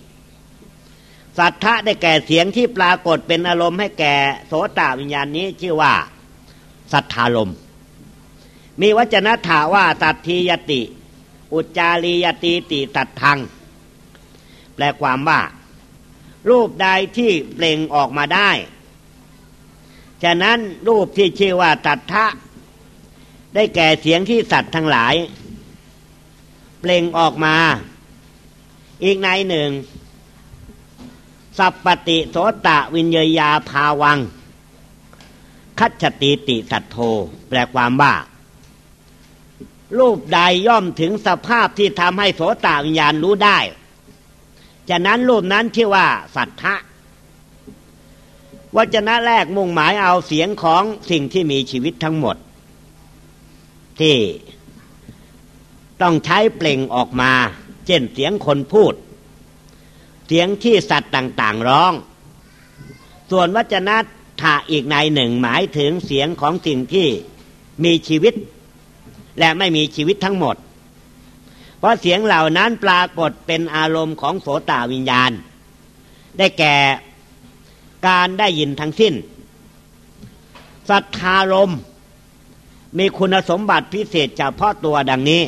สัทธะได้แก่เสียงที่ปรากฏเป็นอารมณ์ให้แก่โสตวิญญาณนี้ชื่อว่าสัทธารมณ์มีวจนะถาว่าสัทธียติอุจจารียติติสัทธังแปลความว่ารูปใดที่เปล่งออกมาได้ฉะนั้นรูปที่ชื่อว่าสัทธะได้แก่เสียงที่สัตว์ทั้งหลายเปล่งออกมาอีกในหนึ่งสัพปติโสตะวิญญยาภาวังคัจฉติติสัทโธแปลความว่ารูปใดย่อมถึงสภาพที่ทำให้โสตวิญญาณรู้ได้ฉะนั้นรูปนั้นชื่อว่าสัทธะวจนะแรกมุ่งหมายเอาเสียงของสิ่งที่มีชีวิตทั้งหมดที่ต้องใช้เปล่งออกมาเช่นเสียงคนพูดเสียงที่สัตว์ต่างๆร้องส่วนวจนะถาอีกในหนึ่งหมายถึงเสียงของสิ่งที่มีชีวิตและไม่มีชีวิตทั้งหมดเพราะเสียงเหล่านั้นปรากฏเป็นอารมณ์ของโสตวิญญาณได้แก่การได้ยินทั้งสิ้นสัทธารมณ์มีคุณสมบัติพิเศษเฉพาะตัวดังนี้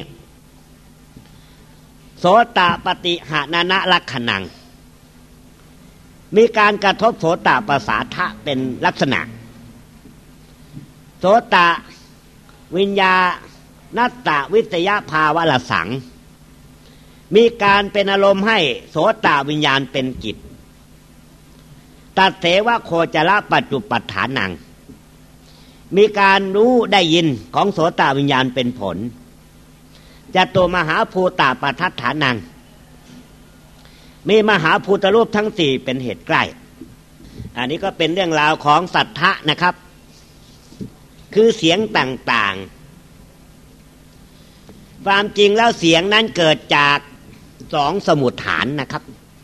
โสตปฏิหานานะลักขณังมีการกระทบโสตประสาทะเป็นลักษณะโสตวิญญานัตตวิทยภาวะละสังมีการเป็นอารมณ์ให้โสตวิญญาณเป็นจิตตัดเสวะโคจรปัจจุปัฏฐานังมีการรู้ได้ยินของโสตวิญญาณเป็นผลจตุมหาภูตปัฏฐฐานังมีมหาภูตรูปทั้งสี่เป็นเหตุใกล้อันนี้ก็เป็นเรื่องราวของสัทธะนะครับคือเสียงต่างๆความจริงแล้วเสียงนั้นเกิดจากสองสมุฏฐานนะครับ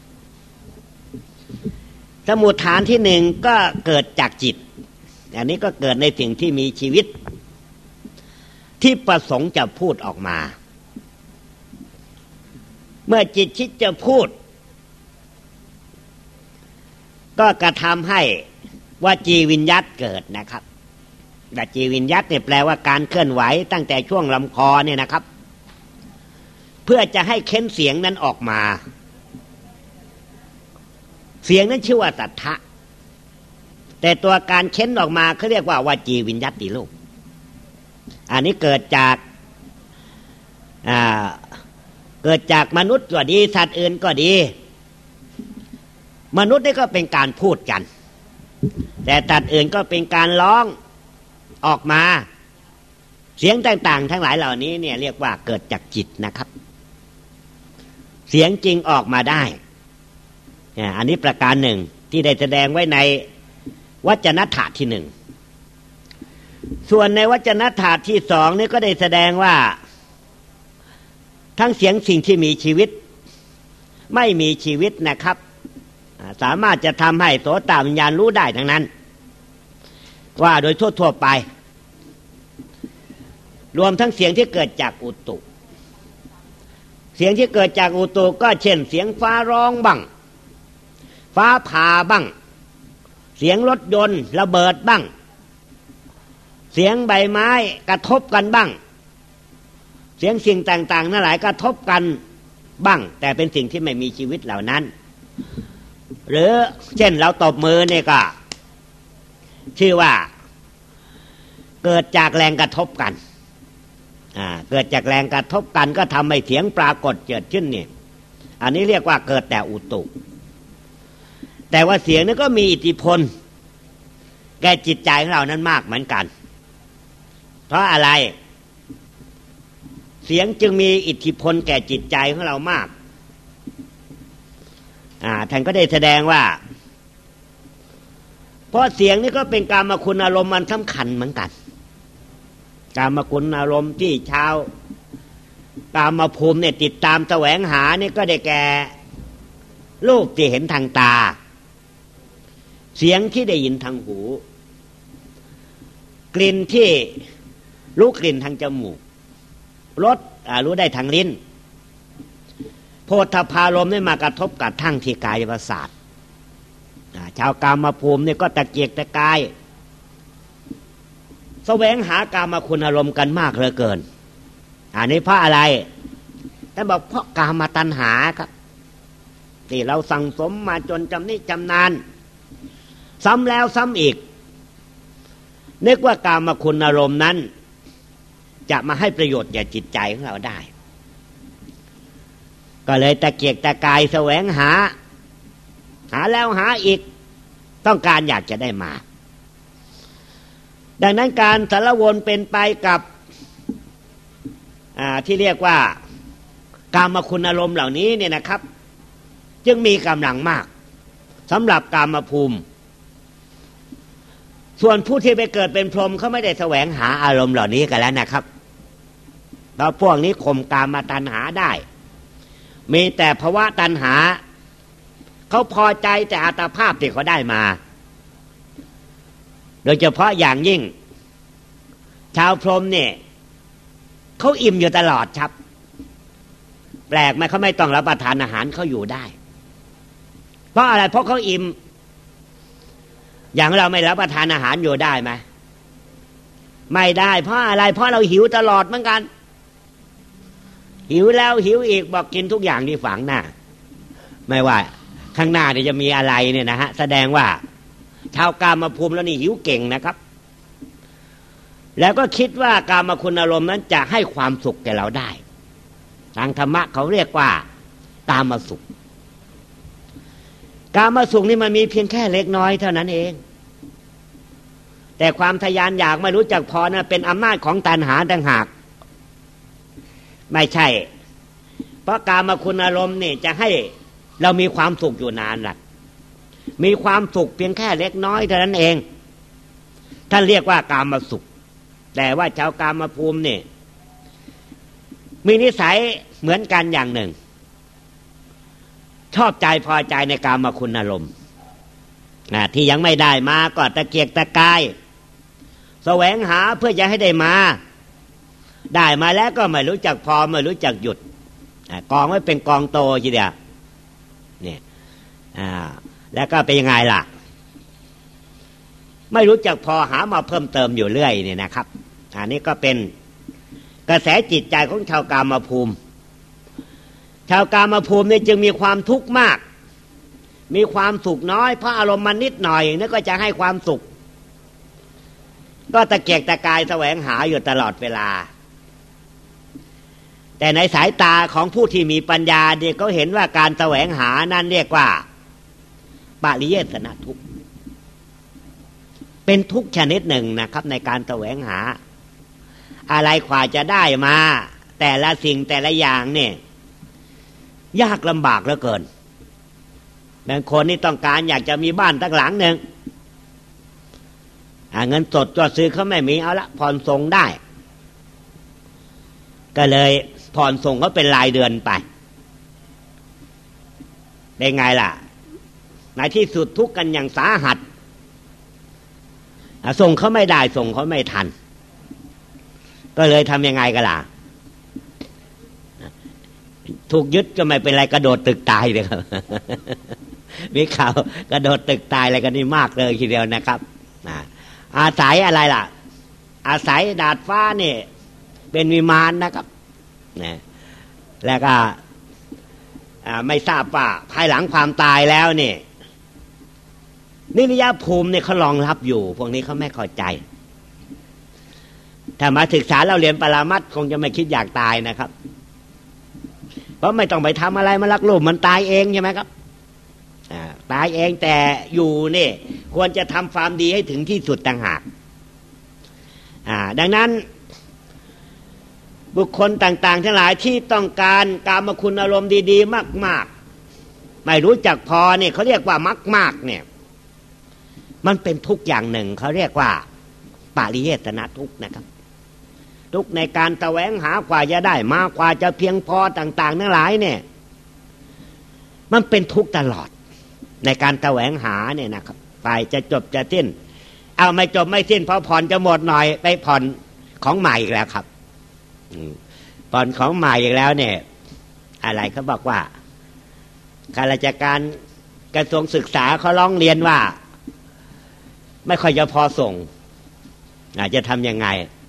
สมุฏฐานที่หนึ่งก็เกิดจากจิตอันนี้ก็เกิดในสิ่งที่มีชีวิตที่ประสงค์จะพูดออกมาเมื่อจิตคิดจะพูดก็กระทำให้วจีวิญญัตเกิดนะครับวจีวิญญัตเนี่ยแปลว่าการเคลื่อนไหวตั้งแต่ช่วงลำคอเนี่ยนะครับเพื่อจะให้เค้นเสียงนั้นออกมาเสียงนั้นชื่อว่าสัทธะแต่ตัวการเค้นออกมาเขาเรียกว่าวจีวิญญัติลูกอันนี้เกิดจากอ่าเกิดจากมนุษย์ก็ดีสัตว์อื่นก็ดีมนุษย์นี่ก็เป็นการพูดกันแต่สัตว์อื่นก็เป็นการร้องออกมาเสียงต่างๆทั้งหลายเหล่านี้เนี่ยเรียกว่าเกิดจากจิตนะครับเสียงจริงออกมาได้อันนี้ประการหนึ่งที่ได้แสดงไว้ในวจนะถาที่หนึ่งส่วนในวจนะถาที่สองนี่ก็ได้แสดงว่าทั้งเสียงสิ่งที่มีชีวิตไม่มีชีวิตนะครับสามารถจะทำให้โสตวิญญาณรู้ได้ทั้งนั้นว่าโดยทั่วๆไปรวมทั้งเสียงที่เกิดจากอุตุเสียงที่เกิดจากอุตุก็เช่นเสียงฟ้าร้องบ้างฟ้าผ่าบ้างเสียงรถยนต์ระเบิดบ้างเสียงใบไม้กระทบกันบ้างเสียงสิ่งต่างๆนั่นหลายกระทบกันบ้างแต่เป็นสิ่งที่ไม่มีชีวิตเหล่านั้นหรือเช่นเราตบมือเนี่ยก็ชื่อว่าเกิดจากแรงกระทบกันอ่าเกิดจากแรงกระทบกันก็ทำให้เสียงปรากฏเกิดขึ้นนี่อันนี้เรียกว่าเกิดแต่อุตุแต่ว่าเสียงนั้นก็มีอิทธิพลแก่จิตใจของเรานั้นมากเหมือนกันเพราะอะไรเสียงจึงมีอิทธิพลแก่จิตใจของเรามากอ่าท่านก็ได้แสดงว่าเพราะเสียงนี่ก็เป็นกามคุณอารมณ์มันสำคัญเหมือนกันกามคุณอารมณ์ที่ชาวกามภูมิเนี่ยติดตามแสวงหานี่ก็ได้แก่รูปที่เห็นทางตาเสียงที่ได้ยินทางหูกลิ่นที่รู้กลิ่นทางจมูกรสรู้ได้ทางลิ้นโผฏฐัพพารมณ์นี่มากระทบกับทั้งที่กายประสาทชาวกามภูมินี่ก็ตะเกียกตะกายแสวงหากามคุณอารมณ์กันมากเหลือเกินอันนี้เพราะอะไรท่านบอกเพราะกามตัณหาครับที่เราสั่งสมมาจนจำนิจำนานซ้ำแล้วซ้ำอีกนึกว่ากามคุณอารมณ์นั้นจะมาให้ประโยชน์แก่จิตใจของเราได้ก็เลยตะเกียกตะกายแสวงหาหาแล้วหาอีกต้องการอยากจะได้มาดังนั้นการสารวนเป็นไปกับที่เรียกว่ากามคุณอารมณ์เหล่านี้เนี่ยนะครับจึงมีกำลังมากสำหรับกามภูมิส่วนผู้ที่ไปเกิดเป็นพรหมเขาไม่ได้แสวงหาอารมณ์เหล่านี้กันแล้วนะครับเพราะพวกนี้ข่มกามตัณหาได้มีแต่ภวะตัณหาเขาพอใจแต่อัตภาพที่เขาได้มาโดยเฉพาะอย่างยิ่งชาวพรหมเนี่ยเขาอิ่มอยู่ตลอดครับแปลกไหมเขาไม่ต้องรับประทานอาหารเขาอยู่ได้เพราะอะไรเพราะเขาอิ่มอย่างเราไม่รับประทานอาหารอยู่ได้ไหมไม่ได้เพราะอะไรเพราะเราหิวตลอดเหมือนกันหิวแล้วหิวอีกบอกกินทุกอย่างที่ฝังหน้าไม่ว่าข้างหน้าเนี่ยจะมีอะไรเนี่ยนะฮะแสดงว่าชาวกามภูมิแล้วนี่หิวเก่งนะครับแล้วก็คิดว่ากามคุณอารมณ์นั้นจะให้ความสุขแก่เราได้ทางธรรมะเขาเรียกว่ากามสุขกามสุขนี่มันมีเพียงแค่เล็กน้อยเท่านั้นเองแต่ความทยานอยากไม่รู้จักพอนะเป็นอำนาจของตัณหาต่างหากไม่ใช่เพราะกามคุณอารมณ์นี่จะให้เรามีความสุขอยู่นานล่ะมีความสุขเพียงแค่เล็กน้อยเท่านั้นเองท่านเรียกว่ากามสุขแต่ว่าชาวกามภูมินี่มีนิสัยเหมือนกันอย่างหนึ่งชอบใจพอใจในกามคุณอารมณ์ที่ยังไม่ได้มาก็ตะเกียกตะกายแสวงหาเพื่อจะให้ได้มาได้มาแล้วก็ไม่รู้จักพอไม่รู้จักหยุดกองไว้เป็นกองโตทีเดียวเนี่ยแล้วก็เป็นยังไงล่ะไม่รู้จักพอหามาเพิ่มเติมอยู่เรื่อยเนี่ยนะครับอันนี้ก็เป็นกระแสจิตใจของชาวกามภูมิชาวกามภูมิเนี่ยจึงมีความทุกข์มากมีความสุขน้อยเพราะอารมณ์มันนิดหน่อยนั่นก็จะให้ความสุขก็ตะเกียกตะกายแสวงหาอยู่ตลอดเวลาแต่ในสายตาของผู้ที่มีปัญญาเนี่ยเขาเห็นว่าการแสวงหานั่นเรียกว่าปริเยสนทุกข์เป็นทุกข์ชนิดหนึ่งนะครับในการแสวงหาอะไรกว่าจะได้มาแต่ละสิ่งแต่ละอย่างเนี่ยยากลำบากเหลือเกินบางคนนี่ต้องการอยากจะมีบ้านตั้งหลังหนึ่งเงินสดก็ซื้อเขาไม่มีเอาละผ่อนส่งได้ก็เลยผ่อนส่งเขาเป็นรายเดือนไปเป็นไงล่ะในที่สุดทุกข์กันอย่างสาหัสส่งเขาไม่ได้ส่งเขาไม่ทันก็เลยทำยังไงกันล่ะถูกยึดก็ไม่เป็นไรกระโดดตึกตายเลยครับมีข่าวกระโดดตึกตายอะไรกันนี่มากเลยทีเดียวนะครับอาศัยอะไรล่ะอาศัยดาดฟ้านี่เป็นวิมานนะครับนะแล้วก็ไม่ทราบว่าภายหลังความตายแล้วนี่นิริยภูมิเนี่ยเขารองรับอยู่พวกนี้เขาไม่เข้าใจถ้ามาศึกษาเราเรียนปรามัตถ์คงจะไม่คิดอยากตายนะครับเพราะไม่ต้องไปทำอะไรมาลักลูกมันตายเองใช่ไหมครับตายเองแต่อยู่นี่ควรจะทำความดีให้ถึงที่สุดต่างหากดังนั้นบุคคลต่างๆทั้งหลายที่ต้องการกามคุณอารมณ์ดีๆมากๆไม่รู้จักพอเนี่ยเขาเรียกว่ามากๆเนี่ยมันเป็นทุกอย่างหนึ่งเขาเรียกว่าปริเยสนทุกข์นะครับทุกข์ในการแสวงหากว่าจะได้มากกว่าจะเพียงพอต่างๆทั้งหลายเนี่ยมันเป็นทุกข์ตลอดในการแสวงหาเนี่ยนะครับฝ่ายจะจบจะสิ้นเอาไม่จบไม่สิ้นพอผ่อนจะหมดหน่อยไปผ่อนของใหม่อีกแล้วครับผ่อนของใหม่อีกแล้วเนี่ยอะไรเขาบอกว่าข้าราชการกระทรวงศึกษาเขาร้องเรียนว่าไม่ค่อยจะพอส่งจะทำยังไง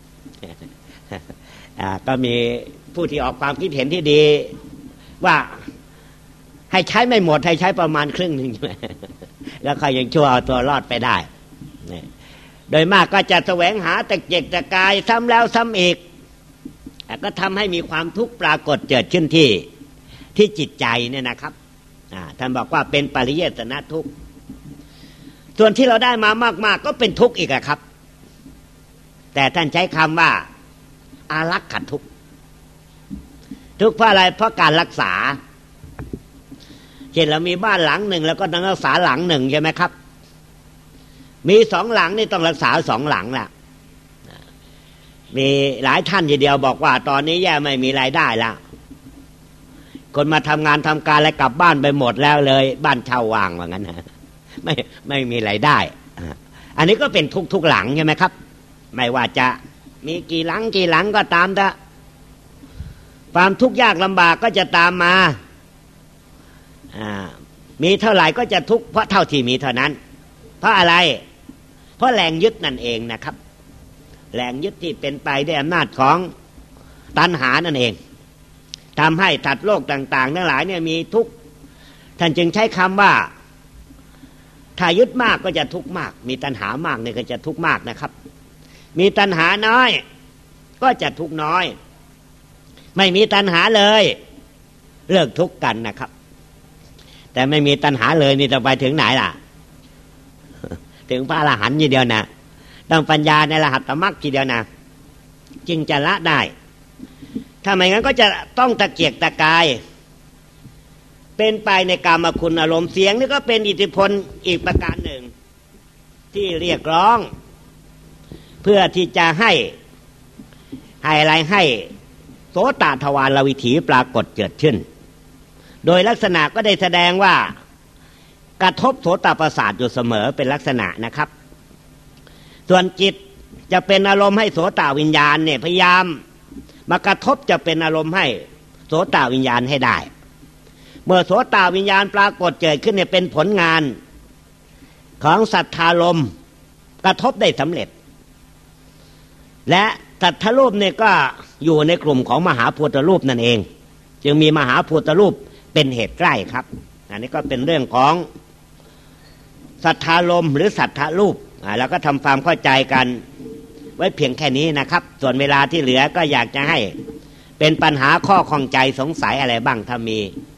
ก็มีผู้ที่ออกความคิดเห็นที่ดีว่าให้ใช้ไม่หมดให้ใช้ประมาณครึ่งหนึ่ง แล้วก็ยังชั่วเอาตัวรอดไปได้โดยมากก็จะแสวงหาตะเกียกตะกายซ้ำแล้วซ้ำอีกก็ทำให้มีความทุกข์ปรากฏเกิดขึ้นที่ที่จิตใจเนี่ยนะครับท่านบอกว่าเป็นปริเยสนะทุกข์ส่วนที่เราได้มามากๆก็เป็นทุกข์อีกอะครับแต่ท่านใช้คำว่าอารักขทุกข์ทุกข์เพราะอะไรเพราะการรักษาเช่นเรามีบ้านหลังหนึ่งแล้วก็ต้องรักษาหลังหนึ่งใช่ไหมครับมีสองหลังนี่ต้องรักษาสองหลังแหละมีหลายท่านทีเดียวบอกว่าตอนนี้แย่ไม่มีรายได้แล้วคนมาทำงานทำการแล้วกลับบ้านไปหมดแล้วเลยบ้านเช่าว่างว่างั้นนะไม่ไม่มีรายได้อันนี้ก็เป็นทุกทุกหลังใช่ไหมครับไม่ว่าจะมีกี่หลังกี่หลังก็ตามแต่ความทุกข์ยากลำบากก็จะตามมาอ่ามีเท่าไหร่ก็จะทุกข์เพราะเท่าที่มีเท่านั้นเพราะอะไรเพราะแรงยึดนั่นเองนะครับแรงยึดที่เป็นไปด้วยอำนาจของตัณหานั่นเองทำให้สัตว์โลกต่างๆทั้งหลายเนี่ยมีทุกข์ท่านจึงใช้คำว่าถ้ายึดมากก็จะทุกข์มากมีตัณหามากเนี่ยก็จะทุกข์มากนะครับมีตัณหาน้อยก็จะทุกข์น้อยไม่มีตัณหาเลยเลิกทุกข์กันนะครับแต่ไม่มีตัณหาเลยนี่จะไปถึงไหนล่ะถึงพระอรหันต์ทีเดียวนะต้องปัญญาในรหัตตมรรคทีเดียวนะจึงจะละได้ถ้าไม่งั้นก็จะต้องตะเกียกตะกายเป็นไปในกามคุณอารมณ์เสียงนี่ก็เป็นอิทธิพลอีกประการหนึ่งที่เรียกร้องเพื่อที่จะให้ให้อะไรให้โสตทวารวิถีปรากฏเกิดขึ้นโดยลักษณะก็ได้แสดงว่ากระทบโสตประสาทอยู่เสมอเป็นลักษณะนะครับส่วนจิตจะเป็นอารมณ์ให้โสตวิญญาณเนี่ยพยายามมากระทบจะเป็นอารมณ์ให้โสตวิญญาณให้ได้เมื่อโสตวิญญาณปรากฏเกิดขึ้นเนี่ยเป็นผลงานของสัทธารมณ์กระทบได้สำเร็จและสัทธรูปเนี่ยก็อยู่ในกลุ่มของมหาภูตรูปนั่นเองจึงมีมหาภูตรูปเป็นเหตุใกล้ครับอันนี้ก็เป็นเรื่องของสัทธารมณ์หรือสัทธรูปแล้วก็ทำความเข้าใจกันไว้เพียงแค่นี้นะครับส่วนเวลาที่เหลือก็อยากจะให้เป็นปัญหาข้อข้องใจสงสัยอะไรบ้างถ้ามี